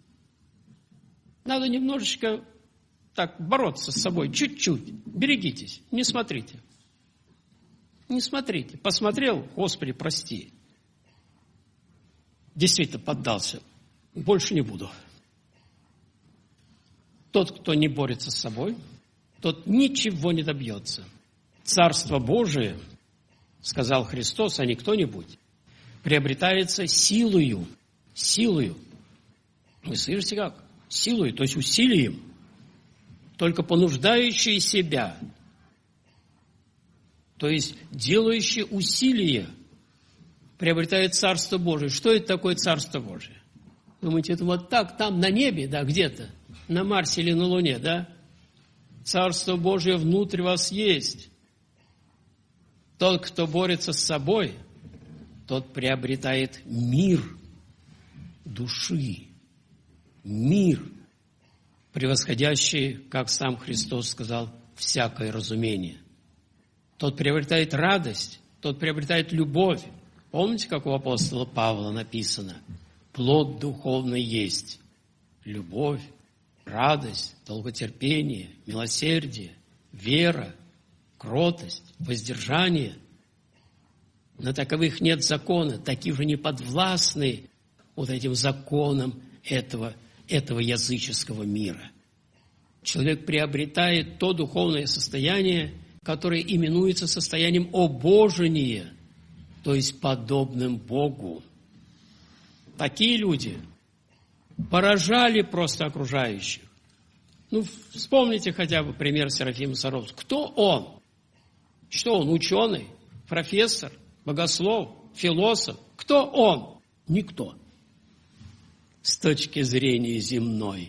Надо немножечко так бороться с собой, чуть-чуть. Берегитесь, не смотрите. Не смотрите. Посмотрел, Господи, прости. Действительно поддался. Больше не буду. Тот, кто не борется с собой, тот ничего не добьется. Царство Божие, сказал Христос, а не кто-нибудь, приобретается силою. Силою. Вы слышите как? Силою, то есть усилием. Только понуждающие себя, то есть делающие усилия, приобретает Царство Божие. Что это такое Царство Божие? Думаете, это вот так, там на небе, да, где-то, на Марсе или на Луне, да? Царство Божие внутрь вас есть. Тот, кто борется с собой, тот приобретает мир души, мир, превосходящий, как сам Христос сказал, всякое разумение. Тот приобретает радость, тот приобретает любовь. Помните, как у апостола Павла написано? Плод духовный есть любовь, радость, долготерпение, милосердие, вера, кротость, воздержание. На таковых нет закона, такие же не подвластны вот этим законам этого, этого языческого мира. Человек приобретает то духовное состояние, которое именуется состоянием обожения, то есть подобным Богу. Такие люди поражали просто окружающих. Ну, вспомните хотя бы пример Серафима Саровского. Кто он? Что он? Ученый? Профессор? Богослов? Философ? Кто он? Никто. С точки зрения земной.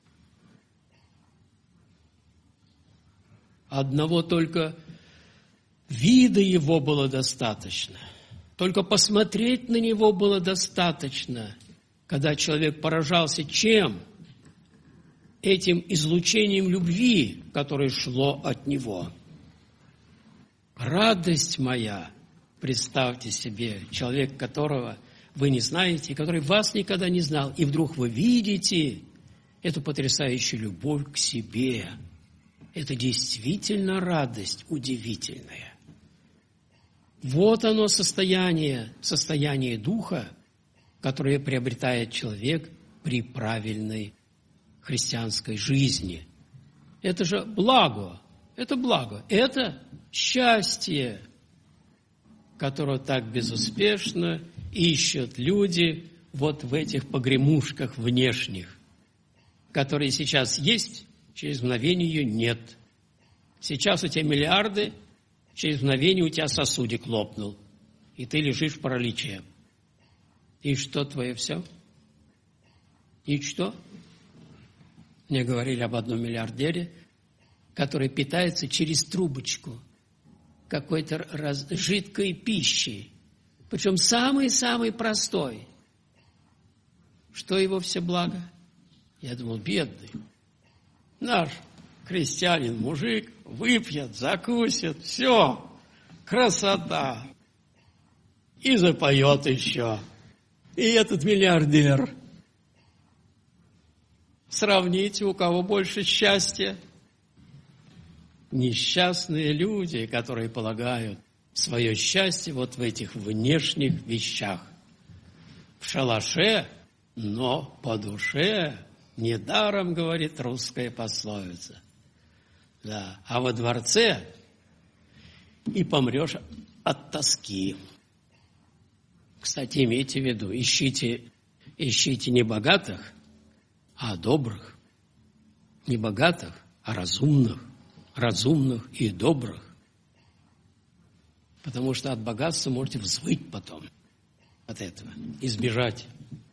Одного только вида его было достаточно. Только посмотреть на него было достаточно, когда человек поражался чем? Этим излучением любви, которое шло от него. Радость моя, представьте себе, человек, которого вы не знаете, который вас никогда не знал, и вдруг вы видите эту потрясающую любовь к себе. Это действительно радость удивительная. Вот оно состояние, состояние духа, которое приобретает человек при правильной христианской жизни. Это же благо, это благо, это счастье, которого так безуспешно ищут люди вот в этих погремушках внешних, которые сейчас есть, через мгновение ее нет. Сейчас у тебя миллиарды, через мгновение у тебя сосудик лопнул, и ты лежишь в параличе. И что твое все? И что? Мне говорили об одном миллиардере, который питается через трубочку какой-то раз... жидкой пищей, причем самый-самый простой. Что его все благо? Я думал, бедный. Наш крестьянин, мужик, выпьет, закусит, все, красота. И запоет еще. И этот миллиардер. Сравните, у кого больше счастья. Несчастные люди, которые полагают свое счастье вот в этих внешних вещах. В шалаше, но по душе. Недаром, говорит русская пословица. Да. А во дворце и помрешь от тоски. Кстати, имейте в виду, ищите, ищите не богатых, а добрых. Не богатых, а разумных. Разумных и добрых. Потому что от богатства можете взвыть потом. От этого. Избежать.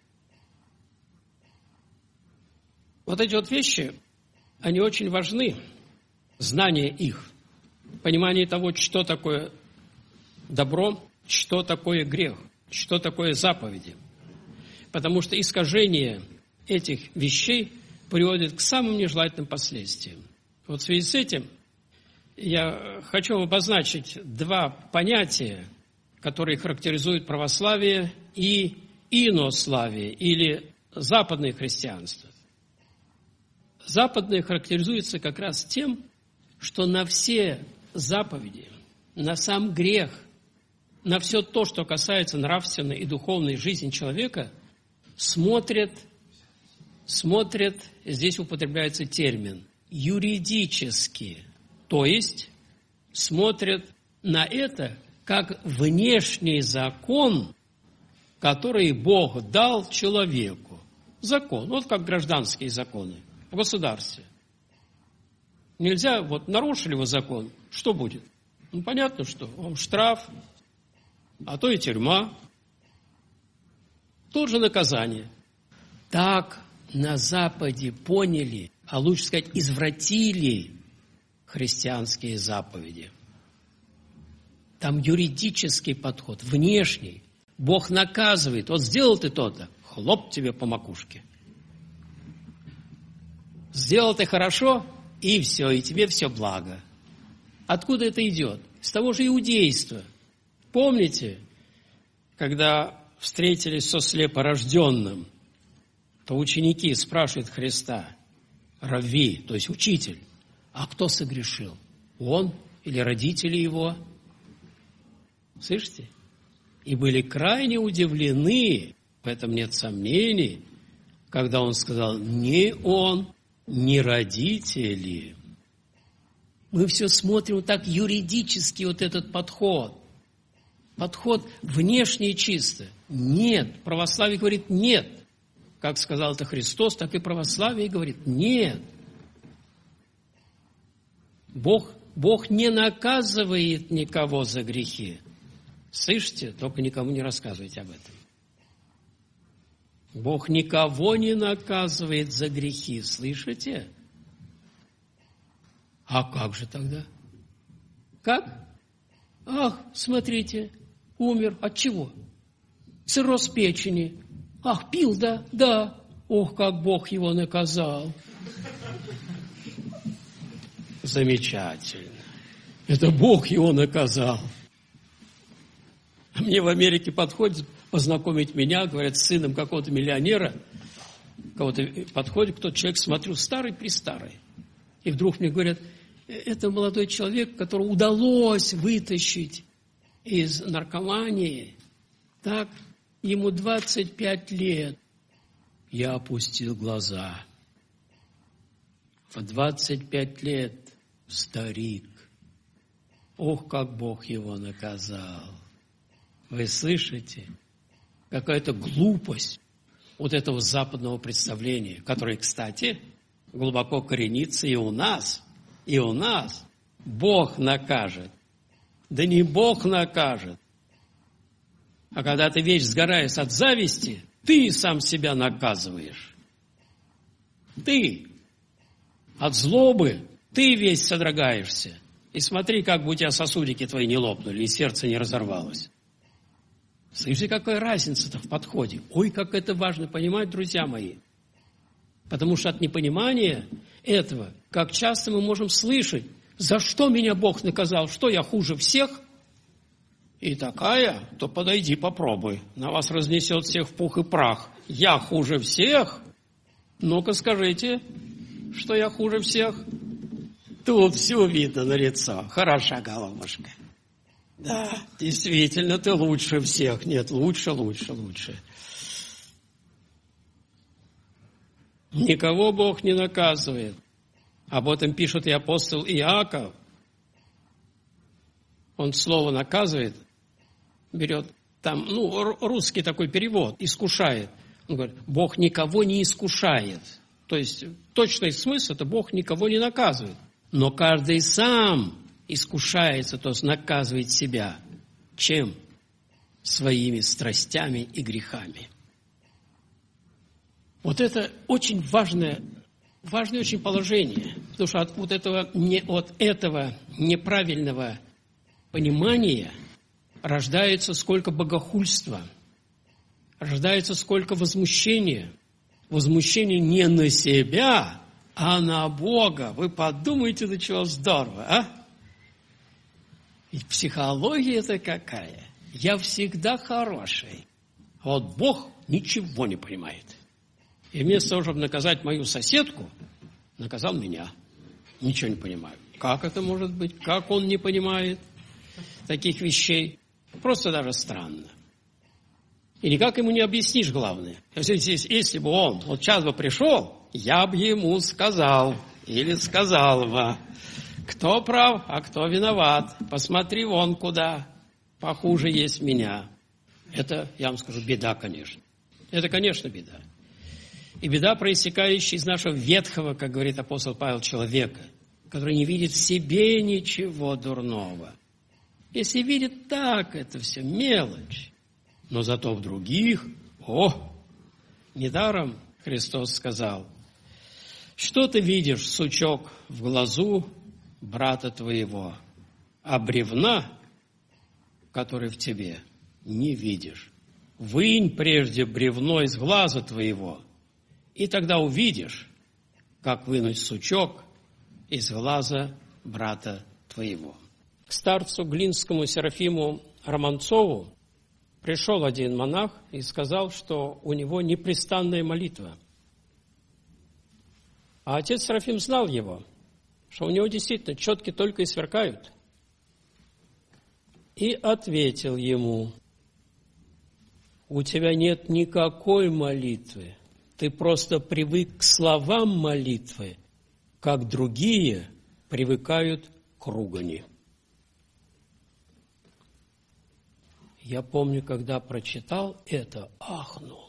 Вот эти вот вещи, они очень важны. Знание их. Понимание того, что такое добро, что такое грех, что такое заповеди. Потому что искажение этих вещей приводит к самым нежелательным последствиям. Вот в связи с этим я хочу обозначить два понятия, которые характеризуют православие и инославие, или западное христианство. Западное характеризуется как раз тем, что на все заповеди, на сам грех, на все то, что касается нравственной и духовной жизни человека, смотрят, смотрят, здесь употребляется термин, юридически, то есть смотрят на это как внешний закон, который Бог дал человеку. Закон, вот как гражданские законы в государстве. Нельзя, вот нарушили вы закон, что будет? Ну, понятно, что вам штраф, а то и тюрьма. Тоже наказание. Так на Западе поняли, а лучше сказать, извратили христианские заповеди. Там юридический подход, внешний. Бог наказывает. Вот сделал ты то-то, хлоп тебе по макушке. Сделал ты хорошо, и все, и тебе все благо. Откуда это идет? С того же иудейства. Помните, когда встретились со слепорожденным, то ученики спрашивают Христа, Равви, то есть учитель, а кто согрешил? Он или родители его? Слышите? И были крайне удивлены, в этом нет сомнений, когда он сказал, не он, не родители. Мы все смотрим вот так юридически, вот этот подход. Подход внешне чисто. Нет. Православие говорит нет. Как сказал это Христос, так и православие говорит нет. Бог, Бог не наказывает никого за грехи. Слышите? Только никому не рассказывайте об этом. Бог никого не наказывает за грехи. Слышите? А как же тогда? Как? Ах, смотрите, умер. От чего? Цирроз печени. Ах, пил, да? Да. Ох, как Бог его наказал. Замечательно. Это Бог его наказал. Мне в Америке подходит познакомить меня, говорят, с сыном какого-то миллионера, кого-то подходит кто-то человек, смотрю, старый-престарый. И вдруг мне говорят, это молодой человек, которого удалось вытащить из наркомании. Так, ему двадцать пять лет. Я опустил глаза. В двадцать пять лет старик. Ох, как Бог его наказал. Вы слышите? Какая-то глупость вот этого западного представления, которое, кстати, глубоко коренится и у нас, и у нас. Бог накажет. Да не Бог накажет. А когда ты весь сгораешь от зависти, ты сам себя наказываешь. Ты от злобы, ты весь содрогаешься. И смотри, как бы у тебя сосудики твои не лопнули, и сердце не разорвалось. Слышите, какая разница-то в подходе? Ой, как это важно понимать, друзья мои. Потому что от непонимания этого, как часто мы можем слышать, за что меня Бог наказал, что я хуже всех? И такая, то подойди, попробуй. На вас разнесет всех в пух и прах. Я хуже всех? Ну-ка скажите, что я хуже всех? Тут все видно на лицо. Хороша головушка. Да, действительно, ты лучше всех. Нет, лучше, лучше, лучше. Никого Бог не наказывает. Об этом пишет и апостол Иаков. Он слово «наказывает» берет, там, ну, русский такой перевод, «искушает». Он говорит, Бог никого не искушает. То есть, точный смысл – это Бог никого не наказывает. Но каждый сам искушается, то есть наказывает себя. Чем? Своими страстями и грехами. Вот это очень важное, важное очень положение. Потому что от, вот этого, не, от этого неправильного понимания рождается сколько богохульства, рождается сколько возмущения. Возмущение не на себя, а на Бога. Вы подумайте, до чего здорово, а? И психология-то какая. Я всегда хороший. А вот Бог ничего не понимает. И вместо того, чтобы наказать мою соседку, наказал меня. Ничего не понимаю. Как это может быть? Как он не понимает таких вещей? Просто даже странно. И никак ему не объяснишь, главное. Если, если бы он вот сейчас бы пришел, я бы ему сказал, или сказал бы, кто прав, а кто виноват. Посмотри вон куда, похуже есть меня. Это, я вам скажу, беда, конечно. Это, конечно, беда. И беда, проистекающая из нашего ветхого, как говорит апостол Павел, человека, который не видит в себе ничего дурного. Если видит так, это все мелочь. Но зато в других, о, недаром Христос сказал, что ты видишь, сучок, в глазу брата твоего, а бревна, который в тебе, не видишь. Вынь прежде бревно из глаза твоего, и тогда увидишь, как вынуть сучок из глаза брата твоего. К старцу Глинскому Серафиму Романцову пришел один монах и сказал, что у него непрестанная молитва. А отец Серафим знал его, что у него действительно четки только и сверкают. И ответил ему, у тебя нет никакой молитвы, ты просто привык к словам молитвы, как другие привыкают к ругани. Я помню, когда прочитал это, ахнул,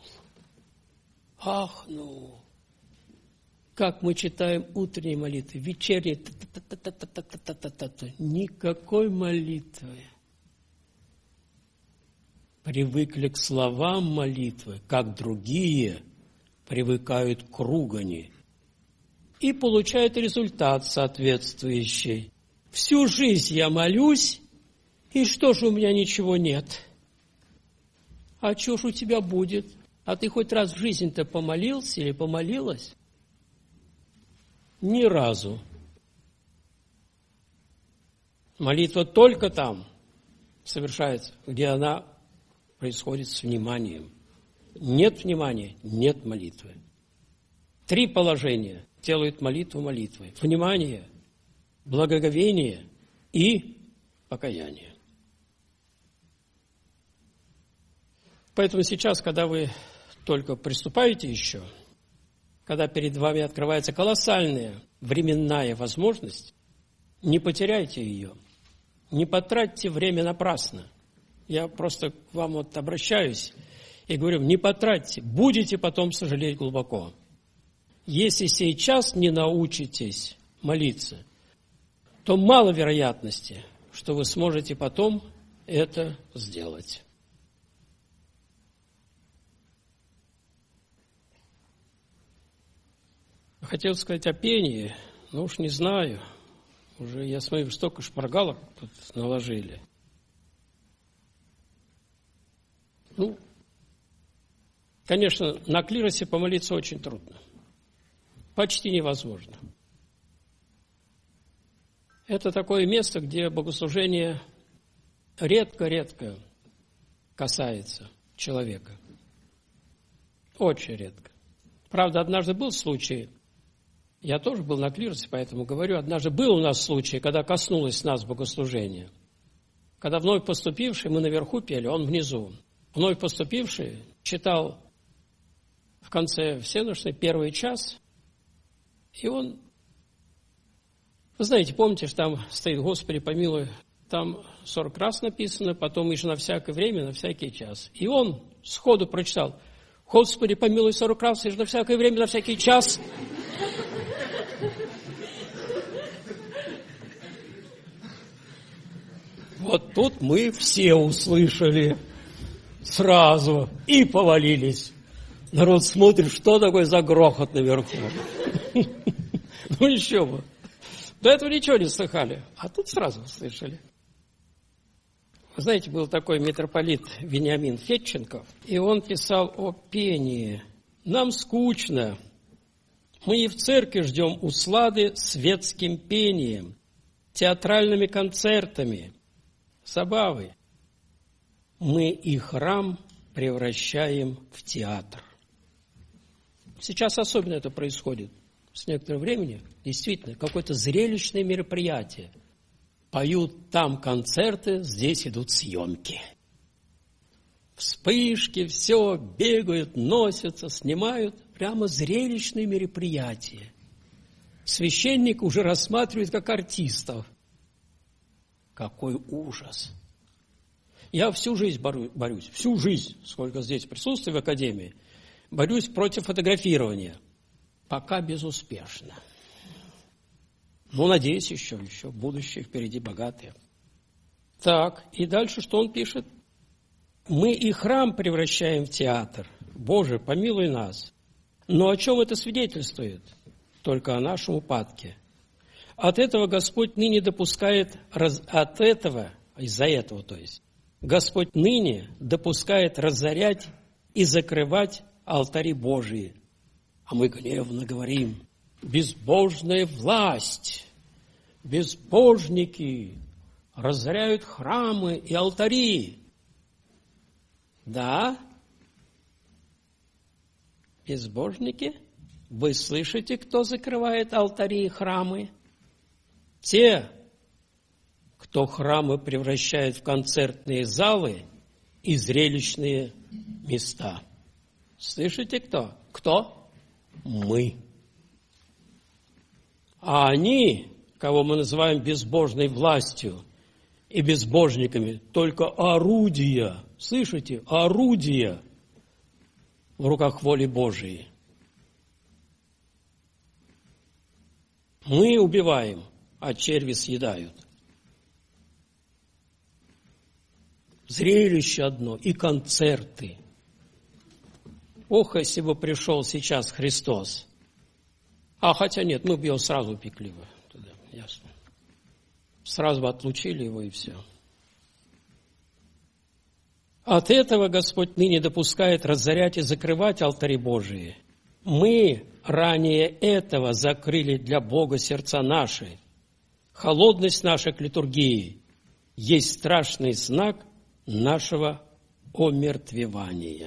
ахнул. Как мы читаем утренние молитвы, вечерние, никакой молитвы. Привыкли к словам молитвы, как другие привыкают к ругани. И получают результат соответствующий. Всю жизнь я молюсь, и что же у меня ничего нет? А что ж у тебя будет? А ты хоть раз в жизни-то помолился или помолилась? Ни разу. Молитва только там совершается, где она происходит с вниманием. Нет внимания – нет молитвы. Три положения делают молитву молитвой. Внимание, благоговение и покаяние. Поэтому сейчас, когда вы только приступаете еще, когда перед вами открывается колоссальная временная возможность, не потеряйте ее, не потратьте время напрасно. Я просто к вам вот обращаюсь и говорю, не потратьте, будете потом сожалеть глубоко. Если сейчас не научитесь молиться, то мало вероятности, что вы сможете потом это сделать. Хотел сказать о пении, но уж не знаю. Уже, я смотрю, столько шпаргалок тут наложили. Ну, конечно, на клиросе помолиться очень трудно. Почти невозможно. Это такое место, где богослужение редко-редко касается человека. Очень редко. Правда, однажды был случай, я тоже был на клиросе, поэтому говорю, однажды был у нас случай, когда коснулось нас богослужения. Когда вновь поступивший, мы наверху пели, он внизу. Вновь поступивший читал в конце всеночной первый час, и он, вы знаете, помните, что там стоит «Господи, помилуй», там сорок раз написано, потом еще на всякое время, на всякий час. И он сходу прочитал «Господи, помилуй» сорок раз, и на всякое время, на всякий час. Вот тут мы все услышали сразу и повалились. Народ смотрит, что такое за грохот наверху. Ну еще бы. До этого ничего не слыхали, а тут сразу услышали. Вы знаете, был такой митрополит Вениамин Федченков, и он писал о пении. Нам скучно. Мы и в церкви ждем услады светским пением, театральными концертами, забавой. Мы и храм превращаем в театр. Сейчас особенно это происходит. С некоторого времени действительно какое-то зрелищное мероприятие. Поют там концерты, здесь идут съемки. Вспышки, все, бегают, носятся, снимают. Прямо зрелищные мероприятия. Священник уже рассматривает как артистов. Какой ужас! Я всю жизнь борюсь, всю жизнь, сколько здесь присутствую в академии, борюсь против фотографирования. Пока безуспешно. Но, надеюсь, еще, еще будущее впереди богатое. Так, и дальше что он пишет? Мы и храм превращаем в театр. Боже, помилуй нас. Но о чем это свидетельствует? Только о нашем упадке. От этого Господь ныне допускает, раз, от этого, из-за этого, то есть, Господь ныне допускает разорять и закрывать алтари Божии. А мы гневно говорим, безбожная власть, безбожники разоряют храмы и алтари. Да? Безбожники? Вы слышите, кто закрывает алтари и храмы? Те, кто храмы превращает в концертные залы и зрелищные места. Слышите, кто? Кто? Мы. А они, кого мы называем безбожной властью и безбожниками, только орудия, слышите, орудия в руках воли Божией. Мы убиваем, а черви съедают. Зрелище одно и концерты. Ох, если бы пришел сейчас Христос. А хотя нет, мы бы его сразу упекли бы туда, ясно. Сразу бы отлучили его и все. От этого Господь ныне допускает разорять и закрывать алтари Божии. Мы ранее этого закрыли для Бога сердца наши. Холодность наша к литургии есть страшный знак нашего омертвевания.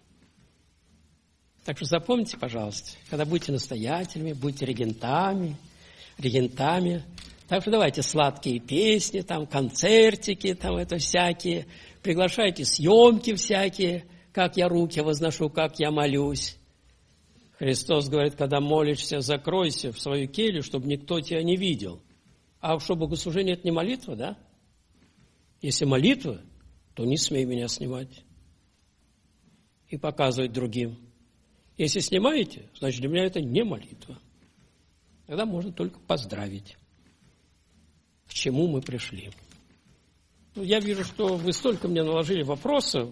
Так что запомните, пожалуйста, когда будете настоятелями, будете регентами, регентами. Так что давайте сладкие песни, там, концертики, там это всякие. Приглашайте съемки всякие, как я руки возношу, как я молюсь. Христос говорит, когда молишься, закройся в свою келью, чтобы никто тебя не видел. А что, богослужение – это не молитва, да? Если молитва, то не смей меня снимать и показывать другим. Если снимаете, значит, для меня это не молитва. Тогда можно только поздравить. К чему мы пришли? Ну, я вижу, что вы столько мне наложили вопросов.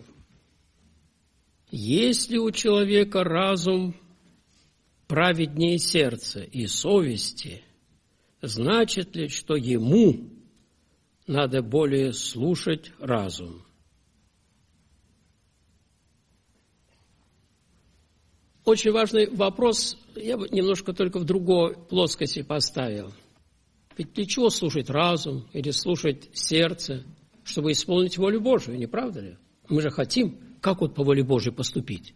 Есть ли у человека разум праведнее сердца и совести? Значит ли, что ему надо более слушать разум? Очень важный вопрос, я бы немножко только в другой плоскости поставил. Ведь для чего слушать разум или слушать сердце, чтобы исполнить волю Божию, не правда ли? Мы же хотим, как вот по воле Божией поступить.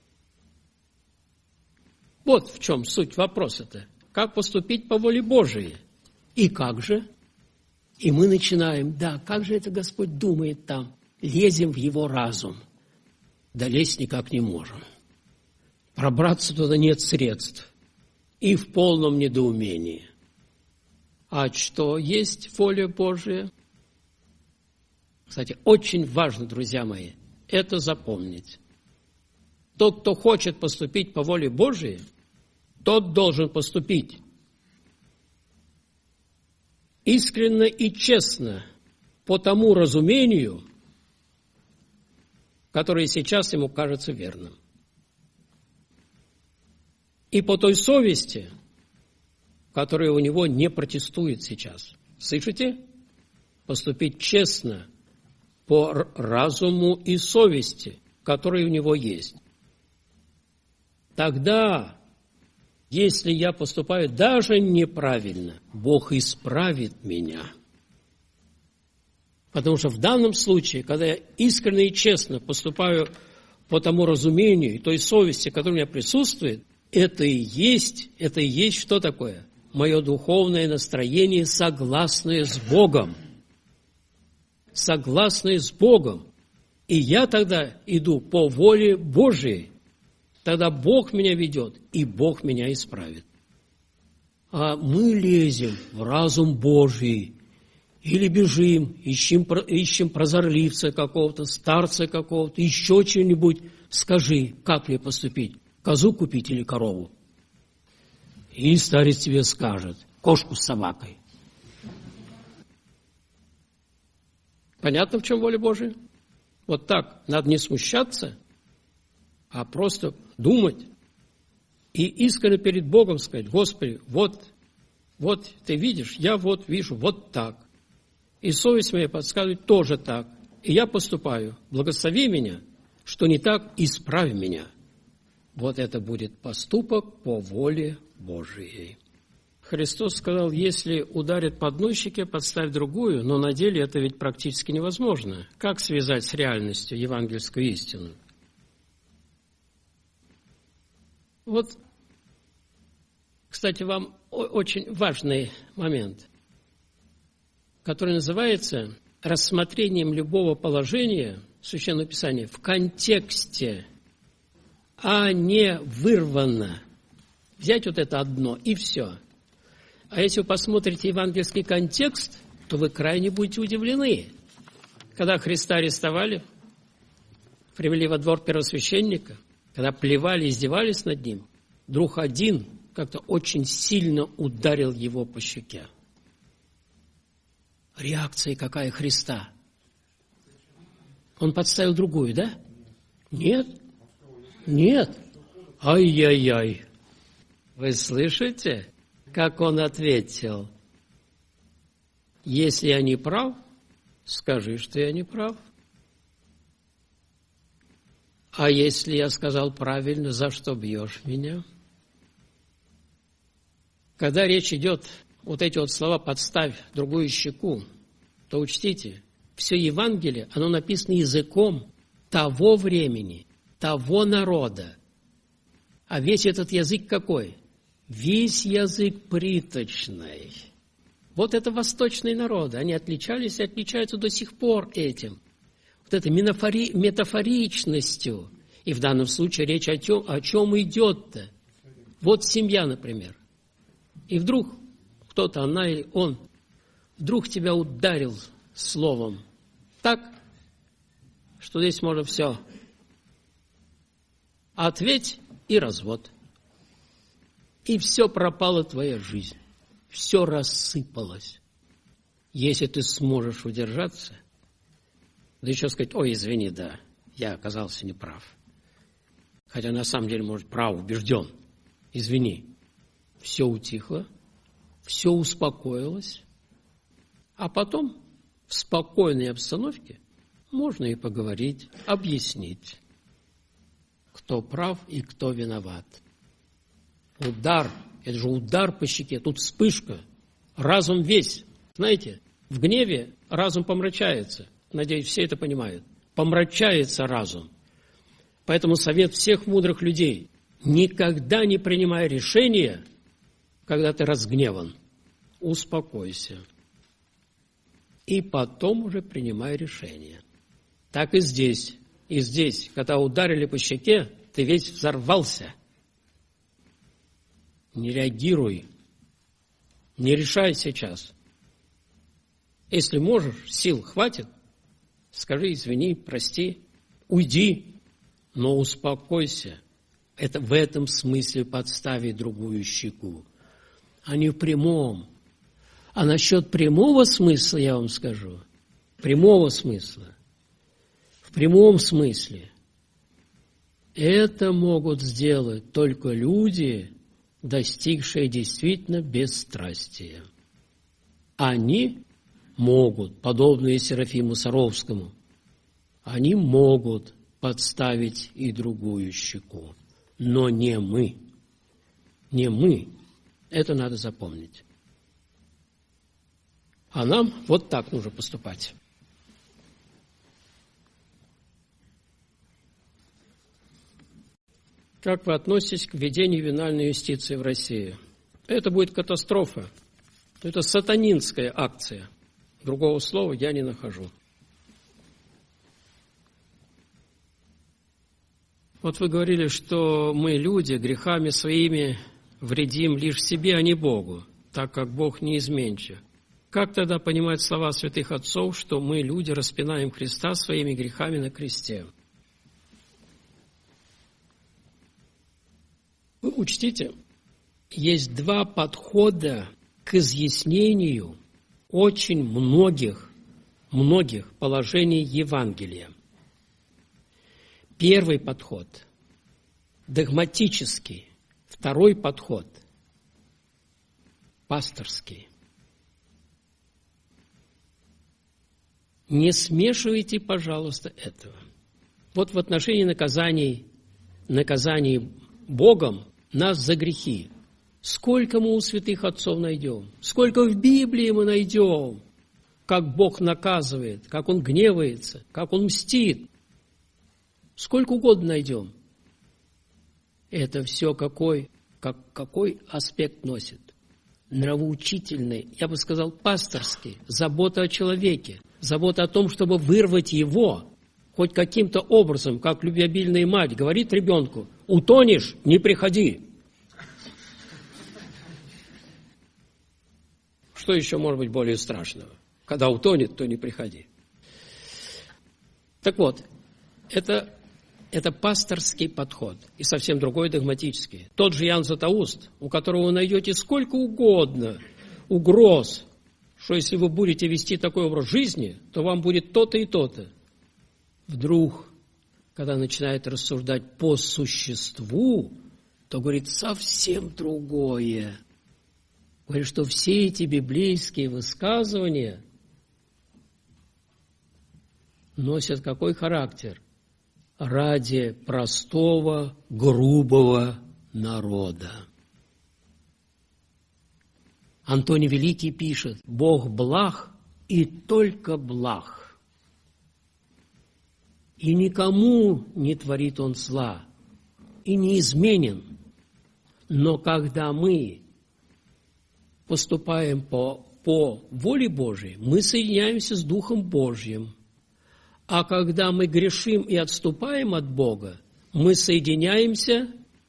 Вот в чем суть вопроса-то. Как поступить по воле Божией? И как же? И мы начинаем, да, как же это Господь думает там? Лезем в Его разум. Да лезть никак не можем. Пробраться туда нет средств. И в полном недоумении. А что есть воля Божия? Кстати, очень важно, друзья мои, это запомнить. Тот, кто хочет поступить по воле Божией, тот должен поступить искренно и честно по тому разумению, которое сейчас ему кажется верным. И по той совести, которая у него не протестует сейчас. Слышите? Поступить честно по разуму и совести, которые у него есть. Тогда, если я поступаю даже неправильно, Бог исправит меня. Потому что в данном случае, когда я искренне и честно поступаю по тому разумению и той совести, которая у меня присутствует, это и есть, это и есть что такое? Мое духовное настроение, согласное с Богом. Согласное с Богом. И я тогда иду по воле Божией. Тогда Бог меня ведет, и Бог меня исправит. А мы лезем в разум Божий, или бежим, ищем, ищем прозорливца какого-то, старца какого-то, еще что-нибудь. Скажи, как мне поступить? Козу купить или корову? И старец тебе скажет, кошку с собакой. Понятно, в чем воля Божия? Вот так, надо не смущаться, а просто думать. И искренне перед Богом сказать, Господи, вот, вот ты видишь, я вот вижу, вот так. И совесть моя подсказывает тоже так. И я поступаю, благослови меня, что не так, исправь меня. Вот это будет поступок по воле Божией. Христос сказал, если ударят по одной щеке, подставь другую, но на деле это ведь практически невозможно. Как связать с реальностью евангельскую истину? Вот, кстати, вам очень важный момент, который называется рассмотрением любого положения Священного Писания в контексте, а не вырвано. Взять вот это одно и все. А если вы посмотрите евангельский контекст, то вы крайне будете удивлены. Когда Христа арестовали, привели во двор первосвященника, когда плевали, издевались над ним, вдруг один как-то очень сильно ударил его по щеке. Реакция какая Христа? Он подставил другую, да? Нет? Нет. Ай-яй-яй. Вы слышите, как он ответил? Если я не прав, скажи, что я не прав. А если я сказал правильно, за что бьешь меня? Когда речь идет, вот эти вот слова «подставь другую щеку», то учтите, все Евангелие, оно написано языком того времени, того народа. А весь этот язык какой? Весь язык приточный. Вот это восточные народы. Они отличались и отличаются до сих пор этим. Вот этой метафори... метафоричностью. И в данном случае речь о, тем, о чем идет-то. Вот семья, например. И вдруг кто-то, она или он, вдруг тебя ударил словом так, что здесь можно все. Ответь и развод. И все пропала твоя жизнь. Все рассыпалось. Если ты сможешь удержаться, да еще сказать: ой, извини, да, я оказался неправ. Хотя на самом деле, может, прав, убежден. Извини. Все утихло, все успокоилось, а потом в спокойной обстановке можно и поговорить, объяснить, кто прав и кто виноват. Удар, это же удар по щеке, тут вспышка, разум весь. Знаете, в гневе разум помрачается. Надеюсь, все это понимают. Помрачается разум. Поэтому совет всех мудрых людей: никогда не принимай решения, когда ты разгневан. Успокойся. И потом уже принимай решение. Так и здесь. И здесь, когда ударили по щеке, ты весь взорвался. Не реагируй. Не решай сейчас. Если можешь, сил хватит, скажи: извини, прости, уйди, но успокойся. Это в этом смысле подстави другую щеку, а не в прямом. А насчет прямого смысла я вам скажу. Прямого смысла. В прямом смысле. Это могут сделать только люди, достигшие действительно бесстрастия. Они могут, подобные Серафиму Саровскому, они могут подставить и другую щеку. Но не мы. Не мы. Это надо запомнить. А нам вот так нужно поступать. Как вы относитесь к введению ювенальной юстиции в России? Это будет катастрофа. Это сатанинская акция. Другого слова я не нахожу. Вот вы говорили, что мы, люди, грехами своими вредим лишь себе, а не Богу, так как Бог неизменчив. Как тогда понимать слова святых отцов, что мы, люди, распинаем Христа своими грехами на кресте? Вы учтите, есть два подхода к изъяснению очень многих, многих положений Евангелия. Первый подход – догматический, второй подход – пасторский. Не смешивайте, пожалуйста, этого. Вот в отношении наказаний, наказаний Богом нас за грехи. Сколько мы у святых отцов найдем? Сколько в Библии мы найдем? Как Бог наказывает, как Он гневается, как Он мстит. Сколько угодно найдем. Это все какой, как, какой аспект носит? Нравоучительный, я бы сказал, пасторский, забота о человеке, забота о том, чтобы вырвать его хоть каким-то образом, как любвеобильная мать говорит ребенку: утонешь, не приходи. Что еще может быть более страшного? Когда утонет, то не приходи. Так вот, это, это пасторский подход, и совсем другой догматический. Тот же Иоанн Златоуст, у которого вы найдете сколько угодно угроз, что если вы будете вести такой образ жизни, то вам будет то-то и то-то. Вдруг, когда начинает рассуждать по существу, то говорит совсем другое. Говорит, что все эти библейские высказывания носят какой характер? Ради простого, грубого народа. Антоний Великий пишет: Бог благ и только благ. и никому не творит Он зла, и неизменен. Но когда мы поступаем по, по воле Божией, мы соединяемся с Духом Божьим. А когда мы грешим и отступаем от Бога, мы соединяемся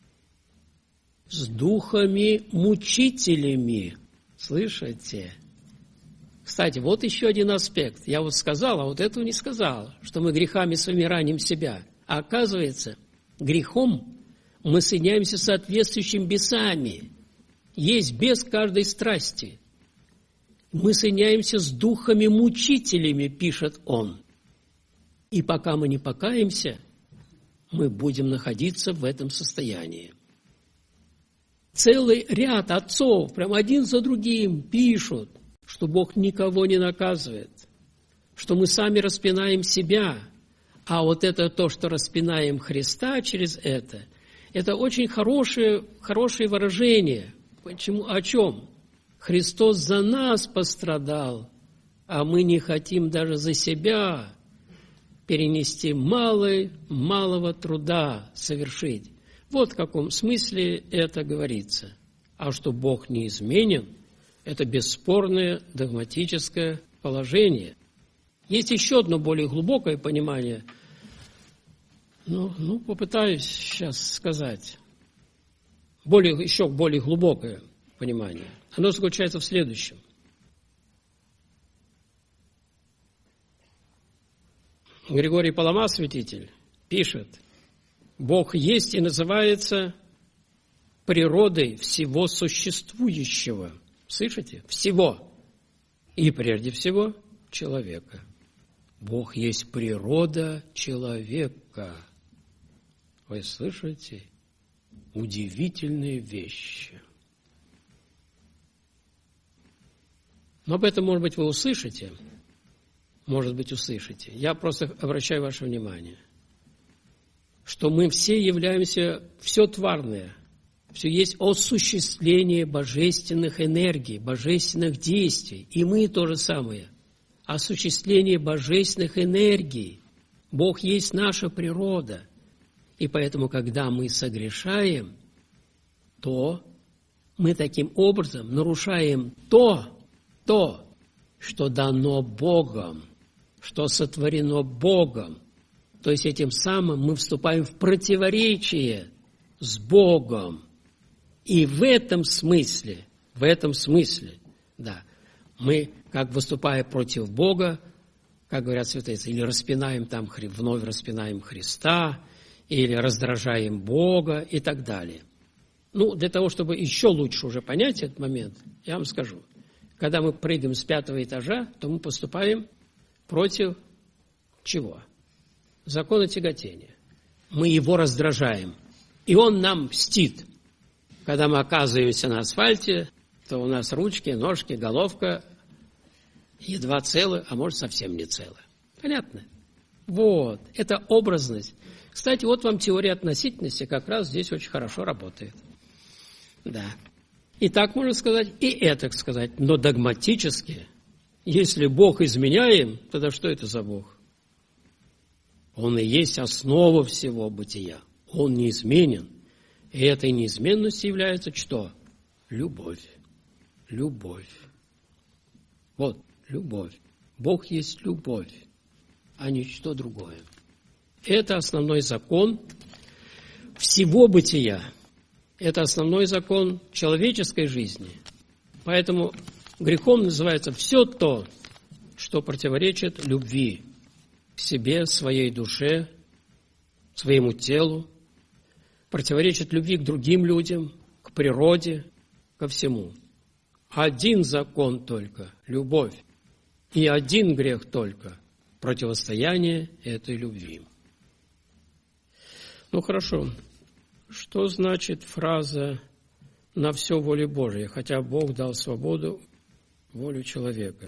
с духами-мучителями. Слышите? Кстати, вот еще один аспект. Я вот сказал, а вот этого не сказал, что мы грехами своими раним себя. А оказывается, грехом мы соединяемся с соответствующими бесами. Есть бес каждой страсти. Мы соединяемся с духами-мучителями, пишет он. И пока мы не покаемся, мы будем находиться в этом состоянии. Целый ряд отцов, прям один за другим, пишут, что Бог никого не наказывает, что мы сами распинаем себя, а вот это то, что распинаем Христа через это, это очень хорошее, хорошее выражение. Почему? О чем? Христос за нас пострадал, а мы не хотим даже за себя перенести малый, малого труда совершить. Вот в каком смысле это говорится. А что Бог неизменен, это бесспорное догматическое положение. Есть еще одно более глубокое понимание. Ну, ну попытаюсь сейчас сказать. Более, еще более глубокое понимание. Оно заключается в следующем. Григорий Палама, святитель, пишет: Бог есть и называется природой всего существующего. Слышите? Всего. И прежде всего человека. Бог есть природа человека. Вы слышите? Удивительные вещи. Но об этом, может быть, вы услышите. Может быть, услышите. Я просто обращаю ваше внимание, что мы все являемся, все тварное, все есть осуществление божественных энергий, божественных действий. И мы то же самое. Осуществление божественных энергий. Бог есть наша природа. И поэтому, когда мы согрешаем, то мы таким образом нарушаем то, то, что дано Богом, что сотворено Богом. То есть этим самым мы вступаем в противоречие с Богом. И в этом смысле, в этом смысле, да, мы, как выступая против Бога, как говорят святые, или распинаем там, вновь распинаем Христа, или раздражаем Бога и так далее. Ну, для того, чтобы еще лучше уже понять этот момент, я вам скажу. Когда мы прыгаем с пятого этажа, то мы поступаем против чего? Закона тяготения. Мы его раздражаем, и он нам мстит. Когда мы оказываемся на асфальте, то у нас ручки, ножки, головка едва целы, а может совсем не целы. Понятно? Вот, это образность. Кстати, вот вам теория относительности как раз здесь очень хорошо работает. Да. И так можно сказать, и это сказать. Но догматически, если Бог изменяем, тогда что это за Бог? Он и есть основа всего бытия. Он неизменен. И этой неизменностью является что? Любовь. Любовь. Вот, любовь. Бог есть любовь, а ничто другое. Это основной закон всего бытия. Это основной закон человеческой жизни. Поэтому грехом называется все то, что противоречит любви к себе, своей душе, своему телу, противоречит любви к другим людям, к природе, ко всему. Один закон только – любовь. И один грех только – противостояние этой любви. Ну, хорошо. Что значит фраза «на все воля Божия», хотя Бог дал свободу волю человека?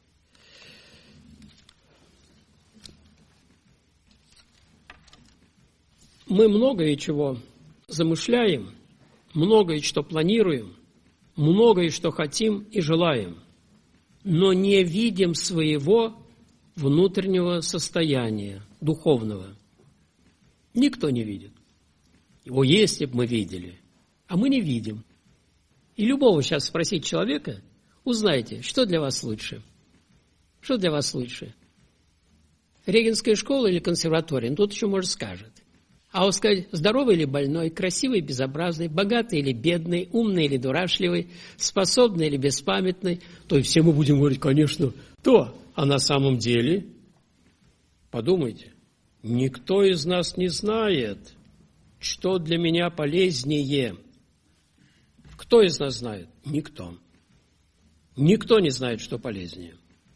Мы многое чего замышляем, многое что планируем, многое что хотим и желаем, но не видим своего внутреннего состояния, духовного. Никто не видит. Его если бы мы видели, а мы не видим. И любого сейчас спросить человека, узнайте, что для вас лучше. Что для вас лучше? Регенская школа или консерватория? Ну, тут еще, может, скажет. А вот сказать, здоровый или больной, красивый, безобразный, богатый или бедный, умный или дурашливый, способный или беспамятный, то и все мы будем говорить, конечно, то. А на самом деле, подумайте, никто из нас не знает, что для меня полезнее. Кто из нас знает? Никто. Никто не знает, что полезнее.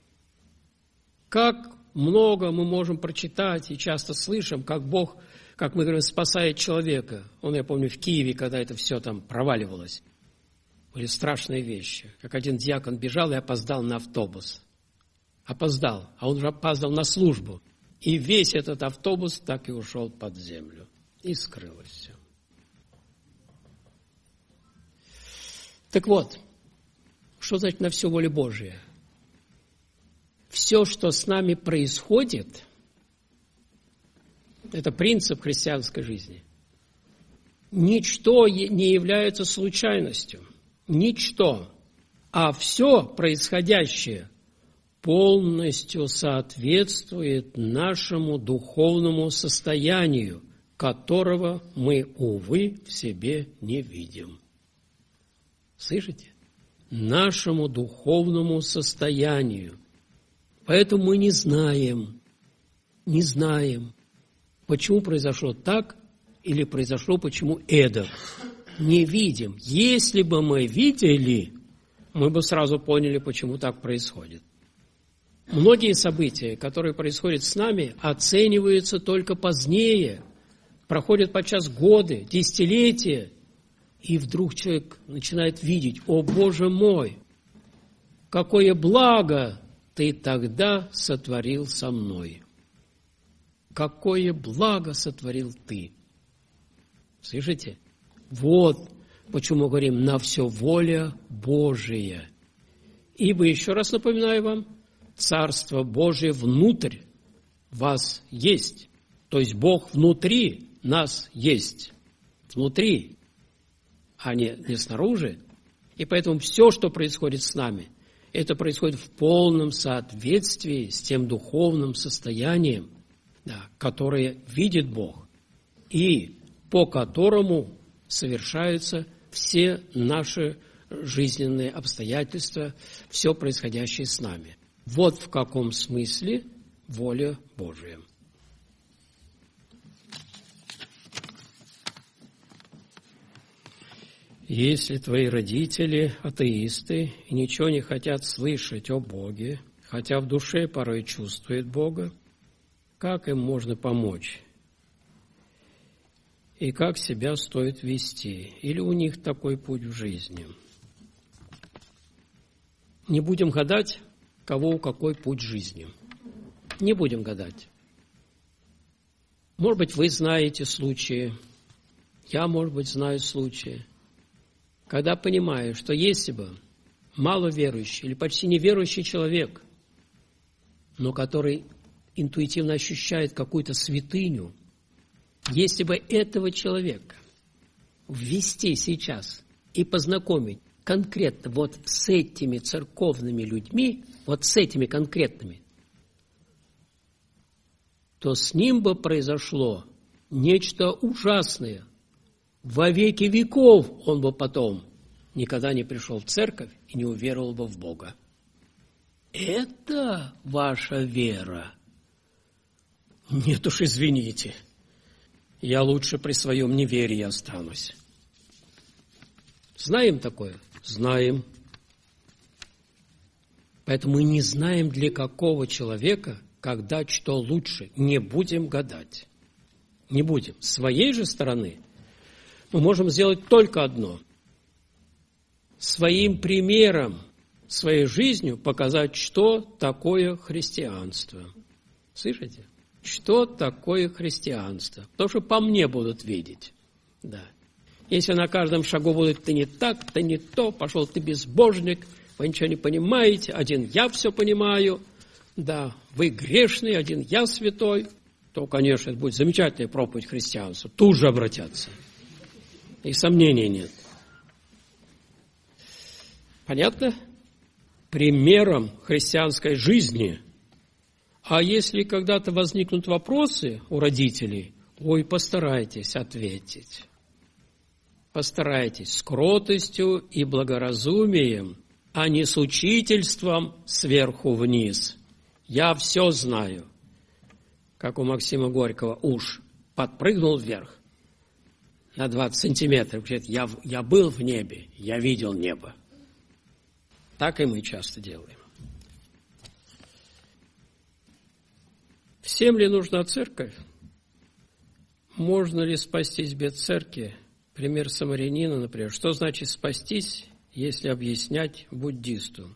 Как много мы можем прочитать и часто слышим, как Бог, как мы говорим, спасает человека. Он, я помню, в Киеве, когда это все там проваливалось, были страшные вещи. Как один диакон бежал и опоздал на автобус. Опоздал, а он уже опоздал на службу. И весь этот автобус так и ушел под землю. И скрылось все. Так вот, что значит на все воля Божия? Все, что с нами происходит, это принцип христианской жизни. Ничто не является случайностью. Ничто. А все происходящее полностью соответствует нашему духовному состоянию, которого мы, увы, в себе не видим. Слышите? Нашему духовному состоянию. Поэтому мы не знаем, не знаем, почему произошло так или произошло почему эдак. Не видим. Если бы мы видели, мы бы сразу поняли, почему так происходит. Многие события, которые происходят с нами, оцениваются только позднее. Проходят подчас годы, десятилетия, и вдруг человек начинает видеть: «О, Боже мой, какое благо Ты тогда сотворил со мной! Какое благо сотворил Ты!» Слышите? Вот почему мы говорим: «На все воля Божия». Ибо, еще раз напоминаю вам, Царство Божие внутрь вас есть. То есть Бог внутри нас есть. Внутри, а не, не снаружи. И поэтому все, что происходит с нами, это происходит в полном соответствии с тем духовным состоянием, да, которое видит Бог, и по которому совершаются все наши жизненные обстоятельства, все происходящее с нами. Вот в каком смысле воля Божия. Если твои родители атеисты и ничего не хотят слышать о Боге, хотя в душе порой чувствуют Бога, как им можно помочь? И как себя стоит вести? Или у них такой путь в жизни? Не будем гадать, кого у какой путь жизни. Не будем гадать. Может быть, вы знаете случаи, я, может быть, знаю случаи, когда понимаю, что если бы маловерующий или почти неверующий человек, но который интуитивно ощущает какую-то святыню, если бы этого человека ввести сейчас и познакомить конкретно вот с этими церковными людьми, вот с этими конкретными, то с ним бы произошло нечто ужасное. Во веки веков он бы потом никогда не пришел в церковь и не уверовал бы в Бога. Это ваша вера? Нет уж, извините. Я лучше при своем неверии останусь. Знаем такое? Знаем. Поэтому мы не знаем, для какого человека, когда что лучше. Не будем гадать. Не будем. С своей же стороны мы можем сделать только одно. Своим примером, своей жизнью показать, что такое христианство. Слышите? Что такое христианство? Потому что по мне будут видеть. Да. Если на каждом шагу будут: ты не так, ты не то, пошел ты безбожник, вы ничего не понимаете, один я все понимаю, да, вы грешный, один я святой, то, конечно, это будет замечательная проповедь христианства. Тут же обратятся. И сомнений нет. Понятно? Примером христианской жизни. А если когда-то возникнут вопросы у родителей, ой, постарайтесь ответить. Постарайтесь с кротостью и благоразумием, а не с учительством сверху вниз. Я все знаю. Как у Максима Горького, уж подпрыгнул вверх на двадцать сантиметров. Говорит, я, я был в небе, я видел небо. Так и мы часто делаем. Всем ли нужна церковь? Можно ли спастись без церкви? Пример самарянина, например. Что значит спастись, если объяснять буддисту?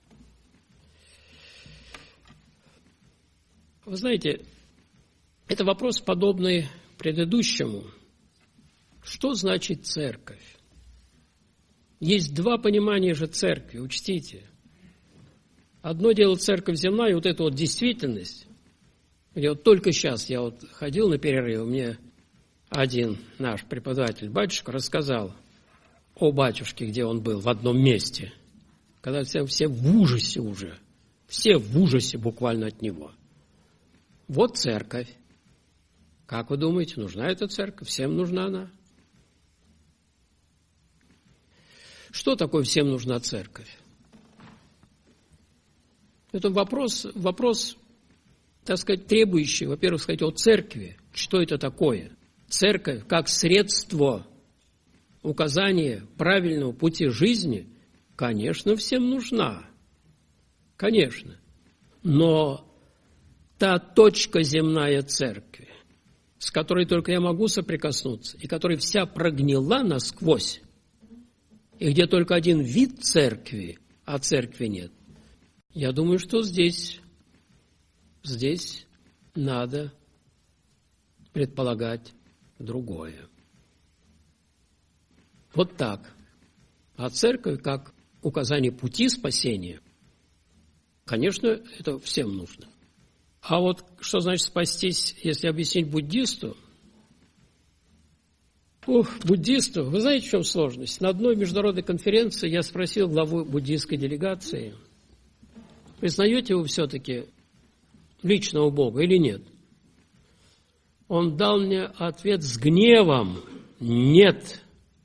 Вы знаете, это вопрос, подобный предыдущему. Что значит церковь? Есть два понимания же церкви, учтите. Одно дело церковь земная, и вот эта вот действительность, где вот только сейчас я вот ходил на перерыв, мне один наш преподаватель, батюшка, рассказал о батюшке, где он был, в одном месте, когда все, все в ужасе уже, все в ужасе буквально от него. Вот церковь. Как вы думаете, нужна эта церковь? Всем нужна она? Что такое всем нужна церковь? Это вопрос, вопрос, так сказать, требующий, во-первых, сказать о церкви. Что это такое? Церковь как средство указания правильного пути жизни, конечно, всем нужна. Конечно. Но та точка земная церкви, с которой только я могу соприкоснуться, и которая вся прогнила насквозь, и где только один вид церкви, а церкви нет, я думаю, что здесь, здесь надо предполагать другое. Вот так. А церковь, как указание пути спасения, конечно, это всем нужно. А вот что значит спастись, если объяснить буддисту? Ух, буддисту, вы знаете, в чем сложность? На одной международной конференции я спросил главу буддистской делегации, признаете вы все-таки личного Бога или нет? Он дал мне ответ с гневом: нет.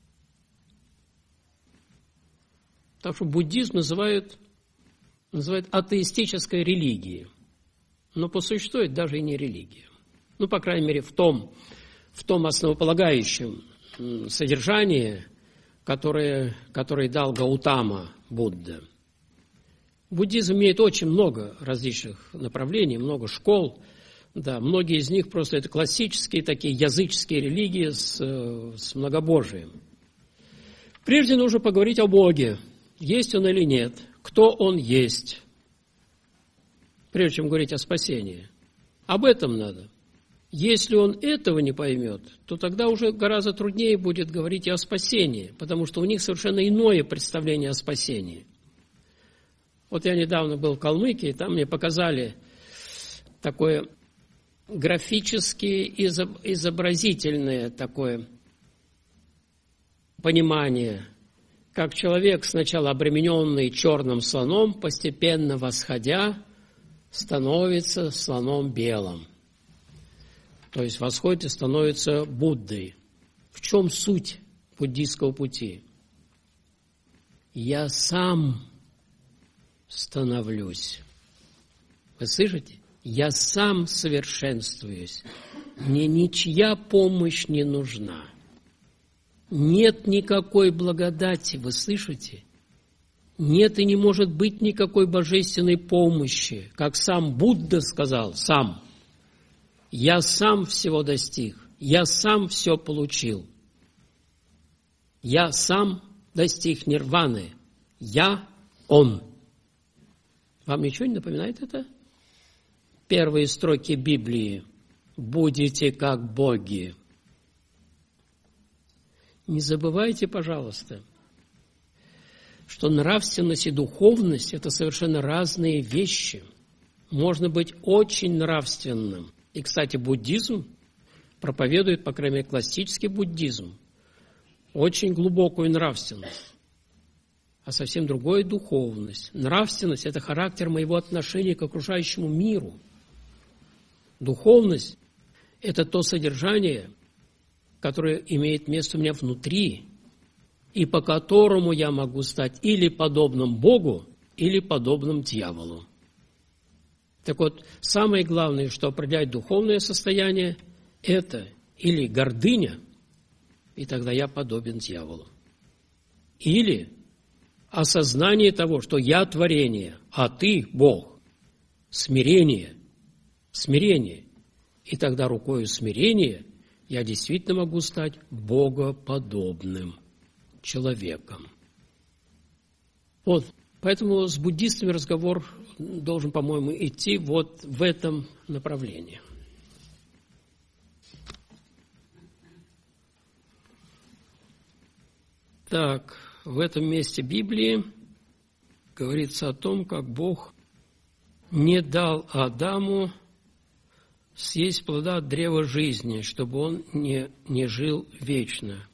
Так что буддизм называют, называют атеистической религией. Но по существу это даже и не религия. Ну, по крайней мере, в том, в том основополагающем содержании, которое, которое дал Гаутама Будда. Буддизм имеет очень много различных направлений, много школ. Да, многие из них просто это классические такие языческие религии с, с многобожием. Прежде нужно поговорить о Боге. Есть Он или нет? Кто Он есть? Прежде чем говорить о спасении. Об этом надо. Если он этого не поймет, то тогда уже гораздо труднее будет говорить и о спасении, потому что у них совершенно иное представление о спасении. Вот я недавно был в Калмыкии, там мне показали такое графически изобразительное такое понимание, как человек, сначала обремененный черным слоном, постепенно восходя, становится слоном белым. То есть восходит и становится Буддой. В чем суть буддийского пути? Я сам становлюсь. Вы слышите? Я сам совершенствуюсь. Мне ничья помощь не нужна. Нет никакой благодати, вы слышите? Нет и не может быть никакой божественной помощи. Как сам Будда сказал, сам. Я сам всего достиг, я сам все получил. Я сам достиг нирваны. Я Он. Вам ничего не напоминает это? Первые строки Библии. Будете как боги. Не забывайте, пожалуйста, что нравственность и духовность – это совершенно разные вещи. можно быть очень нравственным. И, кстати, буддизм проповедует, по крайней мере, классический буддизм, очень глубокую нравственность, а совсем другое – духовность. Нравственность – это характер моего отношения к окружающему миру. Духовность – это то содержание, которое имеет место у меня внутри, и по которому я могу стать или подобным Богу, или подобным дьяволу. Так вот, самое главное, что определяет духовное состояние, это или гордыня, и тогда я подобен дьяволу, или осознание того, что я творение, а ты Бог, смирение, смирение, и тогда рукою смирения я действительно могу стать богоподобным человеком. Вот, поэтому с буддистами разговор должен, по-моему, идти вот в этом направлении. Так, в этом месте Библии говорится о том, как Бог не дал Адаму съесть плода от древа жизни, чтобы он не, не жил вечно.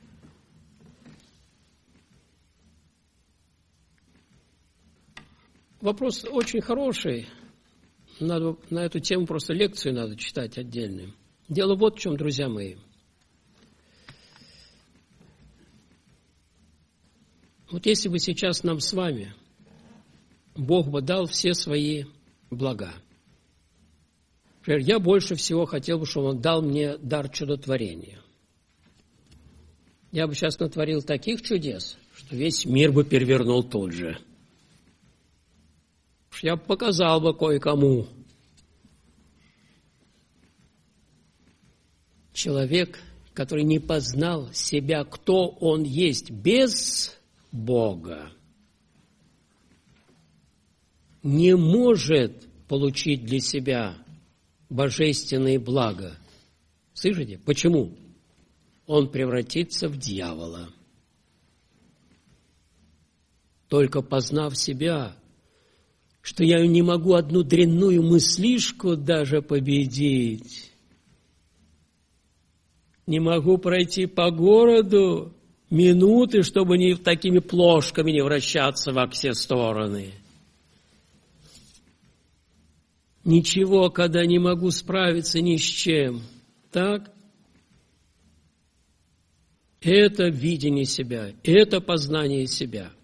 Вопрос очень хороший. Надо, на эту тему просто лекцию надо читать отдельную. Дело вот в чем, друзья мои. Вот если бы сейчас нам с вами Бог бы дал все свои блага. Например, я больше всего хотел бы, чтобы Он дал мне дар чудотворения. Я бы сейчас натворил таких чудес, что весь мир бы перевернул тут же. Я бы показал бы кое-кому. Человек, который не познал себя, кто он есть без Бога, не может получить для себя божественные блага. Слышите? Почему? Он превратится в дьявола. Только познав себя, что я не могу одну дрянную мыслишку даже победить, не могу пройти по городу минуты, чтобы не такими плошками не вращаться во все стороны. Ничего, когда не могу справиться ни с чем. Так? Это видение себя, это познание себя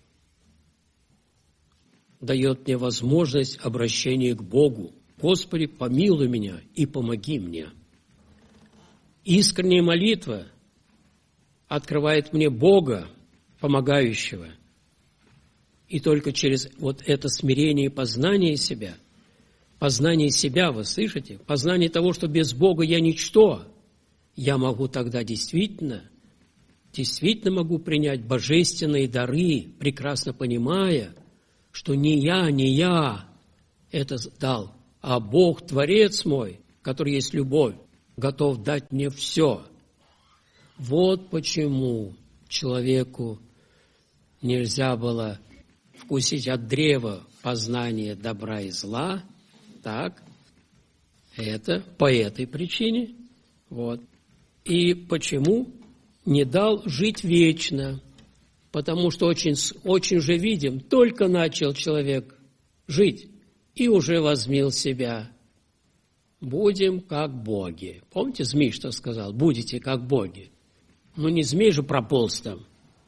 дает мне возможность обращения к Богу. Господи, помилуй меня и помоги мне. Искренняя молитва открывает мне Бога, помогающего. И только через вот это смирение и познание себя, познание себя, вы слышите, познание того, что без Бога я ничто, я могу тогда действительно, действительно могу принять божественные дары, прекрасно понимая, что не я, не я это дал, а Бог, Творец мой, который есть любовь, готов дать мне все. Вот почему человеку нельзя было вкусить от древа познания добра и зла, так, это по этой причине, вот. И почему не дал жить вечно? Потому что очень, очень же видим, только начал человек жить и уже возмил себя. Будем как боги. Помните, змей что сказал? Будете как боги. Ну, не змей же прополз там.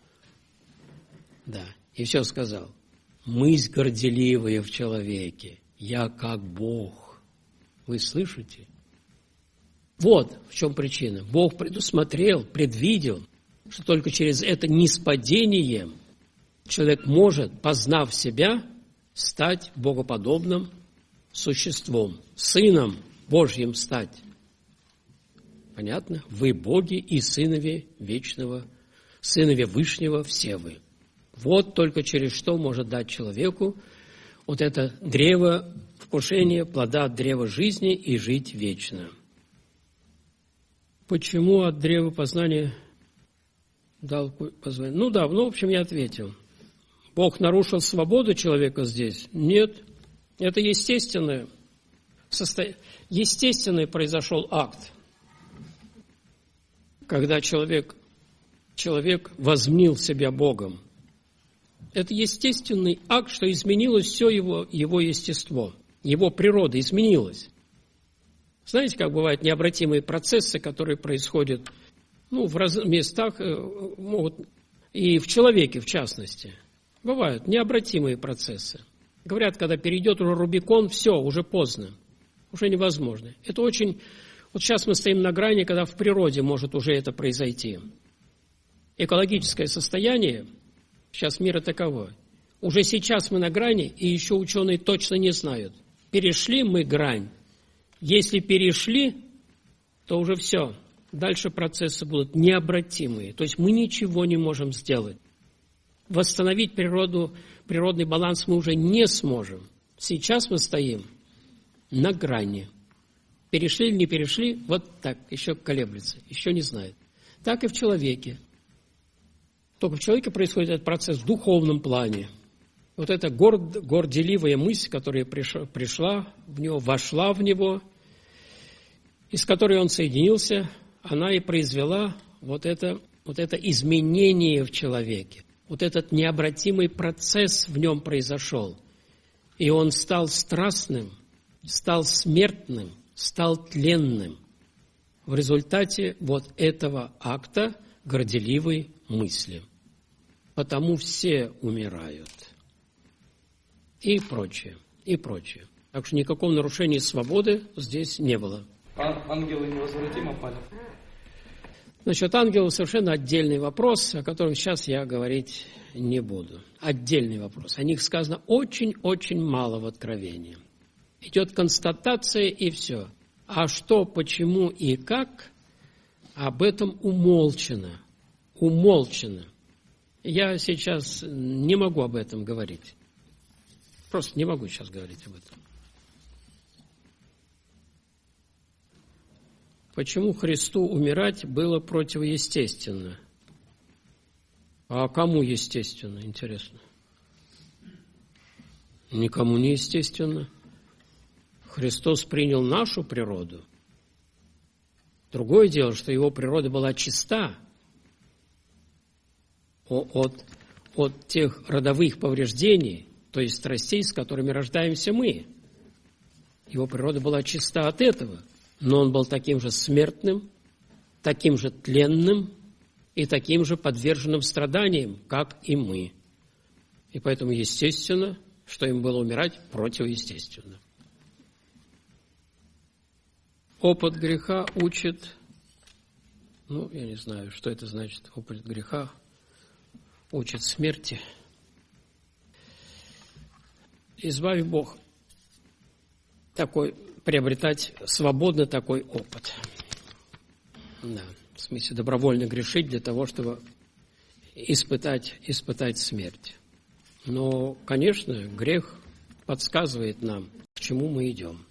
Да, и все сказал. Мысль горделивая в человеке. Я как Бог. Вы слышите? Вот в чем причина. Бог предусмотрел, предвидел, что только через это ниспадение человек может, познав себя, стать богоподобным существом, сыном Божьим стать. Понятно? Вы боги и сынове вечного, сынове Вышнего все вы. Вот только через что может дать человеку вот это древо вкушения, плода от древа жизни и жить вечно. Почему от древа познания дал позволение? Ну да, ну в общем я ответил. Бог нарушил свободу человека здесь? Нет. Это естественное, состо... естественный произошел акт, когда человек, человек возмнил себя Богом. Это естественный акт, что изменилось все его, его естество, его природа изменилась. Знаете, как бывают необратимые процессы, которые происходят ну, в раз... местах, могут... и в человеке в частности. Бывают необратимые процессы. Говорят, когда перейдет уже Рубикон, все, уже поздно, уже невозможно. Это очень... Вот сейчас мы стоим на грани, когда в природе может уже это произойти. Экологическое состояние, сейчас мира таково. Уже сейчас мы на грани, и еще ученые точно не знают. Перешли мы грань. Если перешли, то уже все. Дальше процессы будут необратимые. То есть мы ничего не можем сделать. Восстановить природу, природный баланс мы уже не сможем. Сейчас мы стоим на грани. Перешли или не перешли, вот так, еще колеблется, еще не знает. Так и в человеке. Только в человеке происходит этот процесс в духовном плане. Вот эта горд, горделивая мысль, которая пришла, пришла в него, вошла в него, и с которой он соединился, она и произвела вот это, вот это изменение в человеке. Вот этот необратимый процесс в нем произошел. И он стал страстным, стал смертным, стал тленным. В результате вот этого акта горделивой мысли. Потому все умирают. И прочее, и прочее. Так что никакого нарушения свободы здесь не было. Ангелы невозвратимо пали. Насчет ангелов совершенно отдельный вопрос, о котором сейчас я говорить не буду. Отдельный вопрос. О них сказано очень-очень мало в Откровении. Идет констатация и все. А что, почему и как, об этом умолчано. Умолчано. Я сейчас не могу об этом говорить. Просто не могу сейчас говорить об этом. Почему Христу умирать было противоестественно? А кому естественно, интересно? Никому не естественно. Христос принял нашу природу. Другое дело, что его природа была чиста от, от тех родовых повреждений, то есть страстей, с которыми рождаемся мы. Его природа была чиста от этого, но он был таким же смертным, таким же тленным и таким же подверженным страданиям, как и мы. И поэтому естественно, что им было умирать противоестественно. Опыт греха учит, ну, я не знаю, что это значит, опыт греха учит смерти. Избави Бог такой, приобретать свободно такой опыт. Да, в смысле добровольно грешить для того, чтобы испытать, испытать смерть. Но, конечно, грех подсказывает нам, к чему мы идем.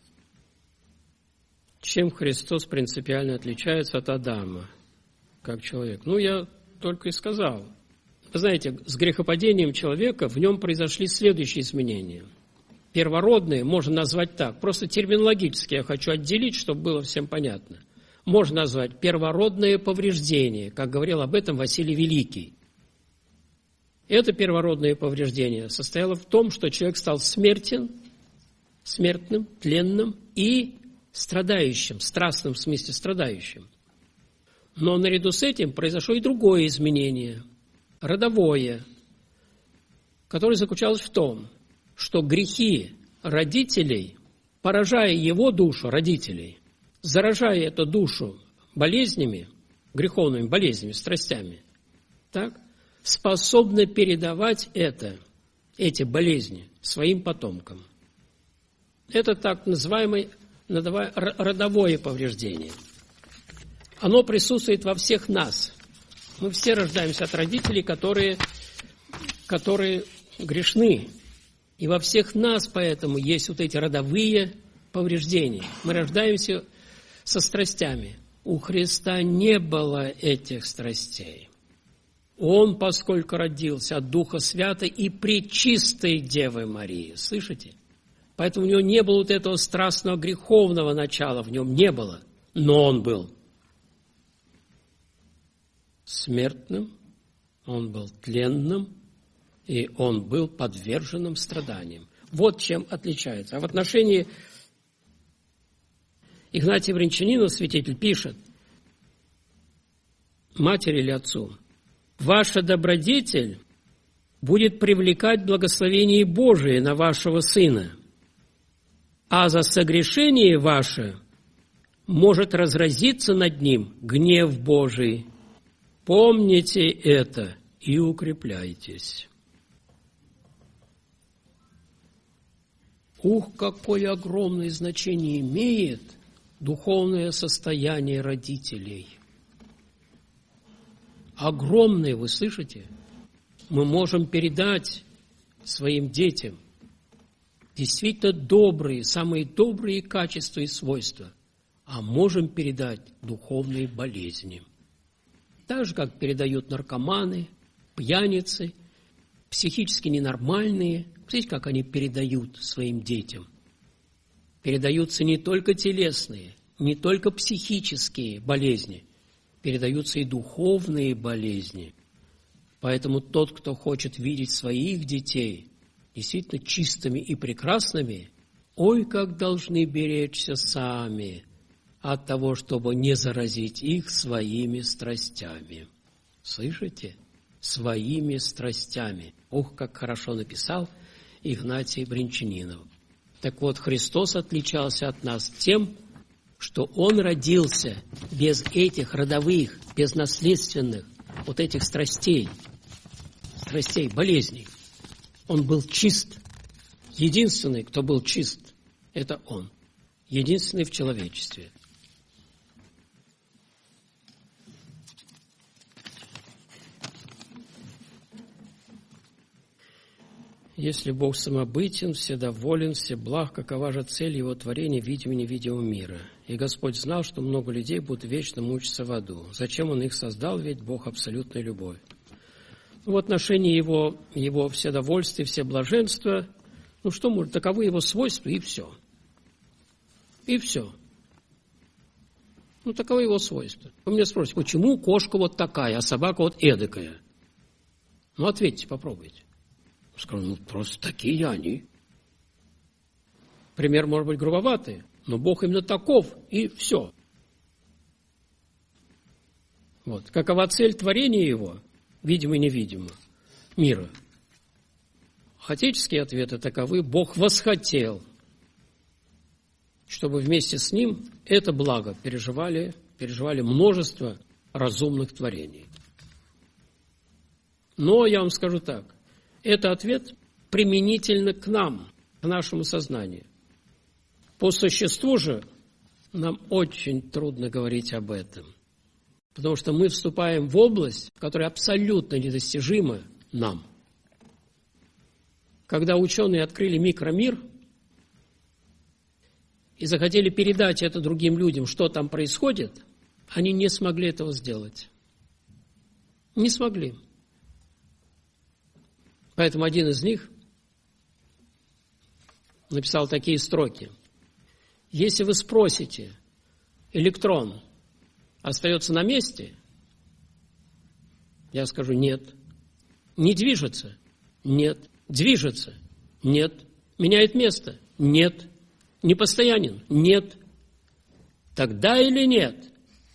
Чем Христос принципиально отличается от Адама, как человек? Ну, я только и сказал. Вы знаете, с грехопадением человека в нем произошли следующие изменения. Первородные можно назвать так. Просто терминологически я хочу отделить, чтобы было всем понятно. Можно назвать первородное повреждение, как говорил об этом Василий Великий. Это первородное повреждение состояло в том, что человек стал смертен, смертным, тленным и страдающим, страстным в смысле страдающим. Но наряду с этим произошло и другое изменение, родовое, которое заключалось в том, что грехи родителей, поражая его душу, родителей, заражая эту душу болезнями, греховными болезнями, страстями, так, способны передавать это, эти болезни своим потомкам. Это так называемое родовое повреждение. Оно присутствует во всех нас. Мы все рождаемся от родителей, которые, которые грешны. И во всех нас поэтому есть вот эти родовые повреждения. Мы рождаемся со страстями. У Христа не было этих страстей. Он, поскольку родился от Духа Святого и пречистой Девы Марии, слышите? Поэтому у него не было вот этого страстного греховного начала, в нем не было. Но он был смертным, он был тленным, и он был подверженным страданиям. Вот чем отличается. А в отношении Игнатия Брянчанина святитель пишет матери или отцу: «Ваша добродетель будет привлекать благословение Божие на вашего сына, а за согрешение ваше может разразиться над ним гнев Божий. Помните это и укрепляйтесь». Ух, какое огромное значение имеет духовное состояние родителей. Огромное, вы слышите? Мы можем передать своим детям действительно добрые, самые добрые качества и свойства, а можем передать духовные болезни. Так же, как передают наркоманы, пьяницы, психически ненормальные. Смотрите, как они передают своим детям. Передаются не только телесные, не только психические болезни, передаются и духовные болезни. Поэтому тот, кто хочет видеть своих детей действительно чистыми и прекрасными, ой, как должны беречься сами от того, чтобы не заразить их своими страстями. Слышите? Своими страстями. Ох, как хорошо написал Игнатий Брянчанинов. Так вот, Христос отличался от нас тем, что Он родился без этих родовых, без наследственных вот этих страстей, страстей, болезней. Он был чист. Единственный, кто был чист, это Он. Единственный в человечестве. Если Бог самобытен, вседоволен, всеблаг, какова же цель Его творения видимого и невидимого мира? И Господь знал, что много людей будут вечно мучиться в аду. Зачем Он их создал? Ведь Бог абсолютная любовь. В отношении Его, его вседовольствия, всеблаженства, ну что может, таковы Его свойства, и все. И все. Ну, таковы Его свойства. Вы меня спросите, почему кошка вот такая, а собака вот эдакая? Ну, ответьте, попробуйте. Скажу, ну, просто такие они. Пример может быть грубоватый, но Бог именно таков, и все. Вот. Какова цель творения Его, видимо и невидимо, мира? Отеческие ответы таковы: Бог восхотел, чтобы вместе с Ним это благо переживали, переживали множество разумных творений. Но я вам скажу так. Это ответ применительно к нам, к нашему сознанию. По существу же нам очень трудно говорить об этом, потому что мы вступаем в область, которая абсолютно недостижима нам. Когда ученые открыли микромир и захотели передать это другим людям, что там происходит, они не смогли этого сделать. Не смогли. Поэтому один из них написал такие строки. Если вы спросите, электрон остается на месте, я скажу нет. Не движется? Нет. Движется? Нет. Меняет место? Нет. Непостоянен? Нет. Тогда или нет?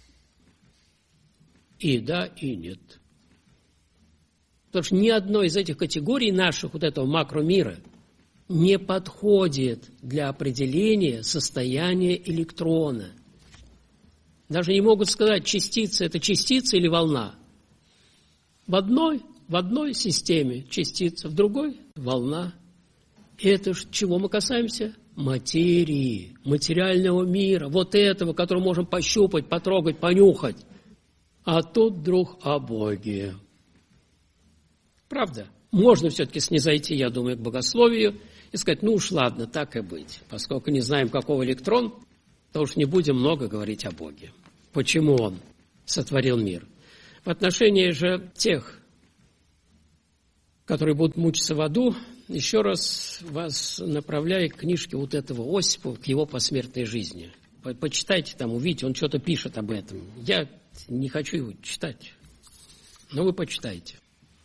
И да, и нет. Потому что ни одной из этих категорий наших, вот этого макромира, не подходит для определения состояния электрона. Даже не могут сказать, частица – это частица или волна. В одной, в одной системе частица, в другой – волна. И это ж чего мы касаемся? Материи, материального мира, вот этого, который можем пощупать, потрогать, понюхать. А тут вдруг о Боге. Правда? Можно все-таки снизойти, я думаю, к богословию и сказать, ну уж ладно, так и быть. Поскольку не знаем, каков электрон, то уж не будем много говорить о Боге. Почему Он сотворил мир? В отношении же тех, которые будут мучиться в аду, еще раз вас направляю к книжке вот этого Осипова, к его посмертной жизни. Почитайте там, увидите, он что-то пишет об этом. Я не хочу его читать, но вы почитайте.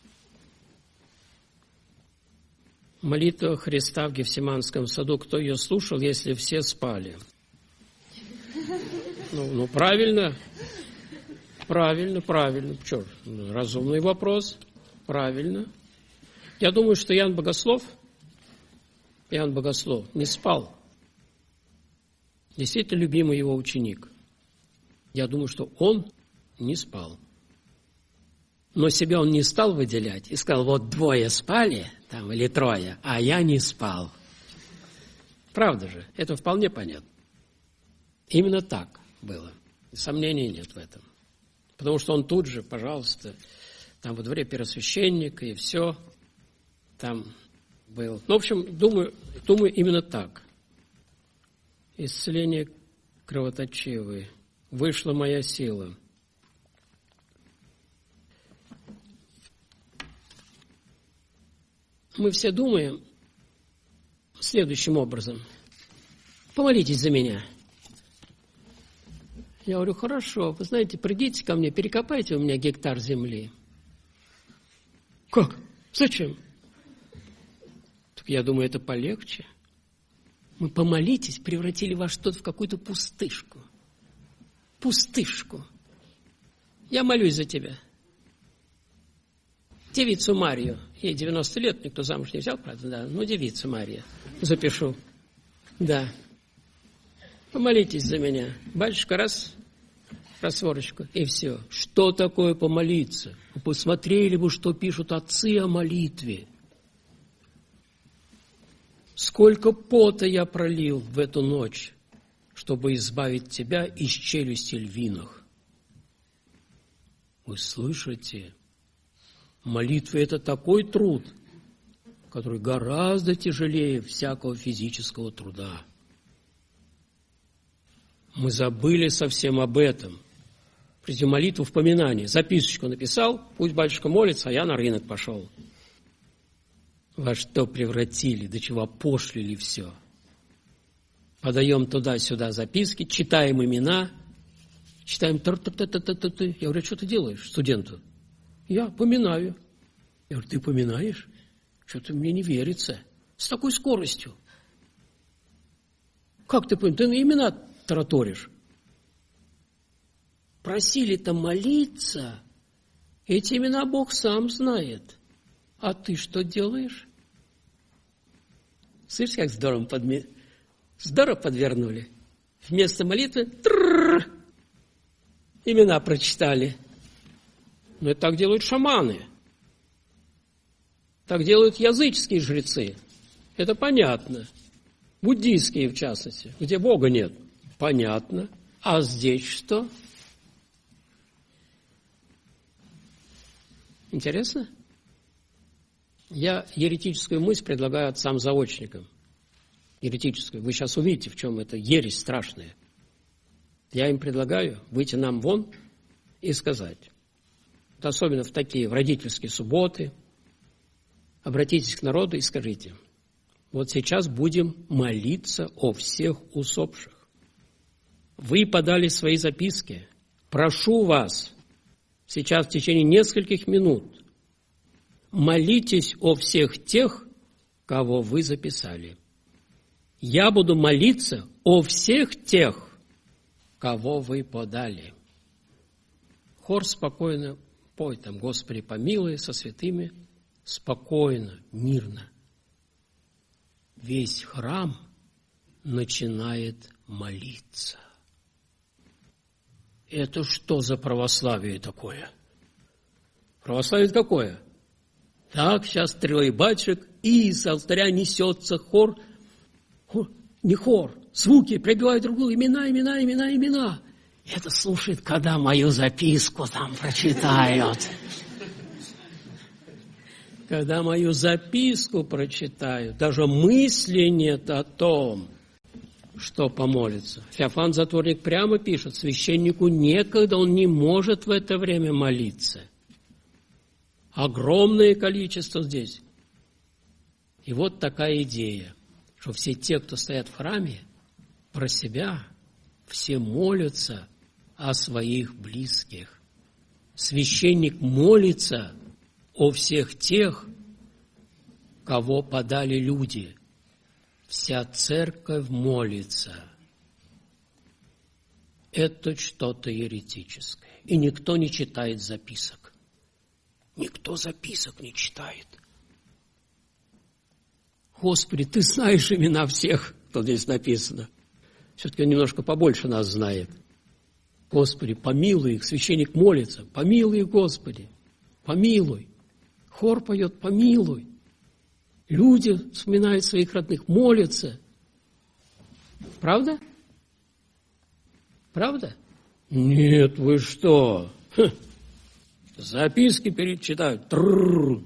Молитва Христа в Гефсиманском саду. Кто ее слушал, если все спали? Ну, ну правильно. Правильно, правильно. Что, разумный вопрос. Правильно. Я думаю, что Иоанн Богослов, Иоанн Богослов не спал. Действительно любимый его ученик. Я думаю, что он не спал. Но себя он не стал выделять и сказал, вот двое спали, там, или трое, а я не спал. Правда же? Это вполне понятно. Именно так было. Сомнений нет в этом. Потому что он тут же, пожалуйста, там во дворе первосвященника и все там был. Ну, в общем, думаю, думаю именно так. Исцеление кровоточивой. Вышла моя сила. Мы все думаем следующим образом. Помолитесь за меня. Я говорю, хорошо, вы знаете, придите ко мне, перекопайте у меня гектар земли. Как? Зачем? Так я думаю, это полегче. Мы помолитесь, превратили вас что-то в какую-то пустышку. Пустышку. Я молюсь за тебя. Девицу Марию. Ей девяносто лет, никто замуж не взял, правда, да. Ну, девица Мария. Запишу. Да. Помолитесь за меня. Батюшка, раз, просворочку, и все. Что такое помолиться? Вы посмотрели бы, что пишут отцы о молитве. Сколько пота я пролил в эту ночь, чтобы избавить тебя из челюсти львиных. Вы слышите? Молитва – это такой труд, который гораздо тяжелее всякого физического труда. Мы забыли совсем об этом. Прежде молитву в поминание. Записочку написал, пусть батюшка молится, а я на рынок пошел. Во что превратили, до чего опошлили все. Подаем туда-сюда записки, читаем имена, читаем тар-та-та-та-та-та. Я говорю, что ты делаешь студенту? Я поминаю. Я говорю, ты поминаешь? Что-то мне не верится. С такой скоростью. Как ты поминаешь? Ты на имена тараторишь. Просили-то молиться. Эти имена Бог сам знает. А ты что делаешь? Слышишь, как здорово, подме... здорово подвернули? Вместо молитвы трррр, имена прочитали. Но это так делают шаманы. Так делают языческие жрецы. Это понятно. Буддийские, в частности, где Бога нет. Понятно. А здесь что? Интересно? Я еретическую мысль предлагаю отцам-заочникам. Еретическую. Вы сейчас увидите, в чем это ересь страшная. Я им предлагаю выйти нам вон и сказать. Вот особенно в такие, в родительские субботы. Обратитесь к народу и скажите. Вот сейчас будем молиться о всех усопших. Вы подали свои записки. Прошу вас, сейчас в течение нескольких минут, молитесь о всех тех, кого вы записали. Я буду молиться о всех тех, кого вы подали. Хор спокойно пой там, Господи, помилуй со святыми, спокойно, мирно. Весь храм начинает молиться. Это что за православие такое? Православие какое? Так, сейчас трое батюшек, и с алтаря несется хор, хор, не хор, звуки пробивают друг друга, имена, имена, имена, имена. Это слушает, когда мою записку там прочитают. Когда мою записку прочитают, даже мысли нет о том, что помолиться. Феофан Затворник прямо пишет, священнику некогда, он не может в это время молиться. Огромное количество здесь. И вот такая идея, что все те, кто стоят в храме, про себя, все молятся о своих близких. Священник молится о всех тех, кого подали люди. Вся церковь молится. Это что-то еретическое. И никто не читает записок. Никто записок не читает. Господи, Ты знаешь имена всех, что здесь написано. Все-таки он немножко побольше нас знает. Господи, помилуй их. Священник молится. Помилуй их, Господи. Помилуй. Хор поет «Помилуй». Люди вспоминают своих родных, молятся. Правда? Правда? Нет, вы что? Хм. Записки перечитают. Трррр.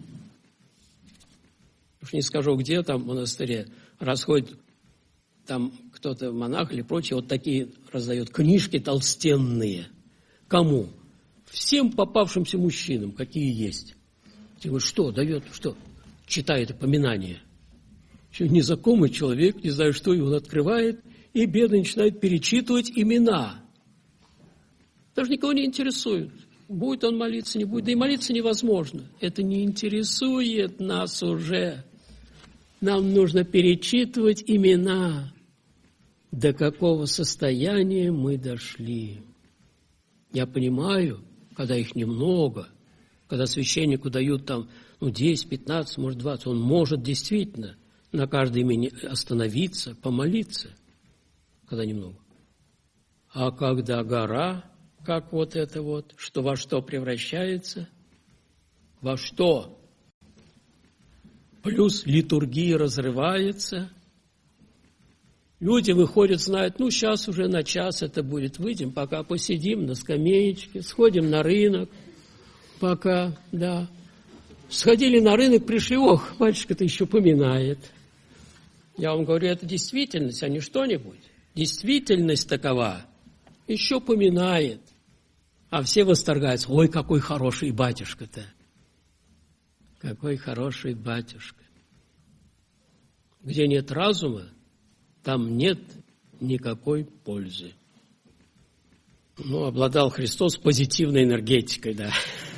Уж не скажу, где там в монастыре расходит там кто-то, монах или прочее, вот такие раздает книжки толстенные. Кому? Всем попавшимся мужчинам, какие есть. Вы что, дает, что? Читает упоминания. Еще незнакомый человек, не знаю что, и он открывает, и бедный начинает перечитывать имена. Даже никого не интересует. Будет он молиться, не будет. Да и молиться невозможно. Это не интересует нас уже. Нам нужно перечитывать имена. До какого состояния мы дошли. Я понимаю, когда их немного, когда священнику дают там ну, десять, пятнадцать, может, двадцать, он может действительно на каждое имя остановиться, помолиться, когда немного. А когда гора, как вот это вот, что во что превращается, во что? Плюс литургия разрывается. Люди выходят, знают, ну, сейчас уже на час это будет. Выйдем, пока посидим на скамеечке, сходим на рынок, пока, да. Сходили на рынок, пришли, ох, батюшка-то еще поминает. Я вам говорю, это действительность, а не что-нибудь. Действительность такова. Еще поминает. А все восторгаются. Ой, какой хороший батюшка-то. Какой хороший батюшка. Где нет разума, там нет никакой пользы. Ну, обладал Христос позитивной энергетикой, да.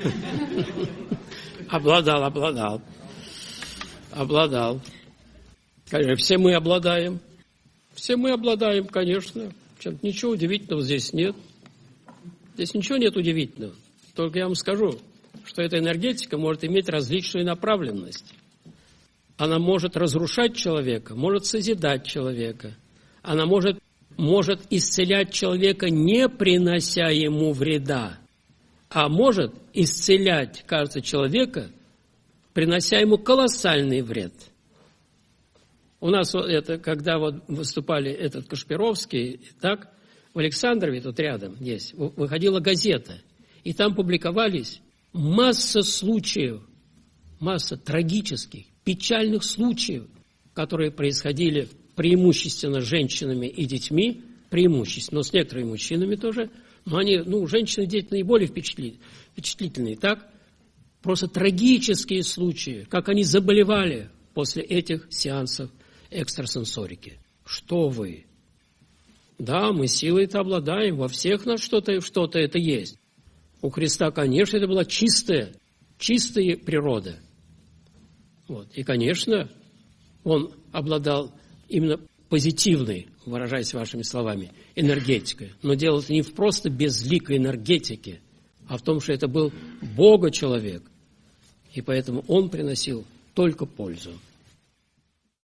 Обладал, обладал. Обладал. Конечно, все мы обладаем. Все мы обладаем, конечно. Ничего удивительного здесь нет. Здесь ничего нет удивительного. Только я вам скажу, что эта энергетика может иметь различную направленность. Она может разрушать человека, может созидать человека. Она может, может исцелять человека, не принося ему вреда. А может исцелять, кажется, человека, принося ему колоссальный вред. У нас вот это, когда вот выступали этот Кашпировский, так, в Александрове, тут рядом есть, выходила газета, и там публиковались масса случаев, масса трагических, печальных случаев, которые происходили преимущественно с женщинами и детьми, преимущественно, но с некоторыми мужчинами тоже, но они, ну, женщины и дети наиболее впечатлительные, так? Просто трагические случаи, как они заболевали после этих сеансов экстрасенсорики. Что вы? Да, мы силой-то обладаем, во всех нас что-то, что-то это есть. У Христа, конечно, это была чистая, чистая природа. Вот. И, конечно, он обладал именно позитивной, выражаясь вашими словами, энергетикой. Но дело это не в просто безликой энергетике, а в том, что это был Бога-человек. И поэтому он приносил только пользу.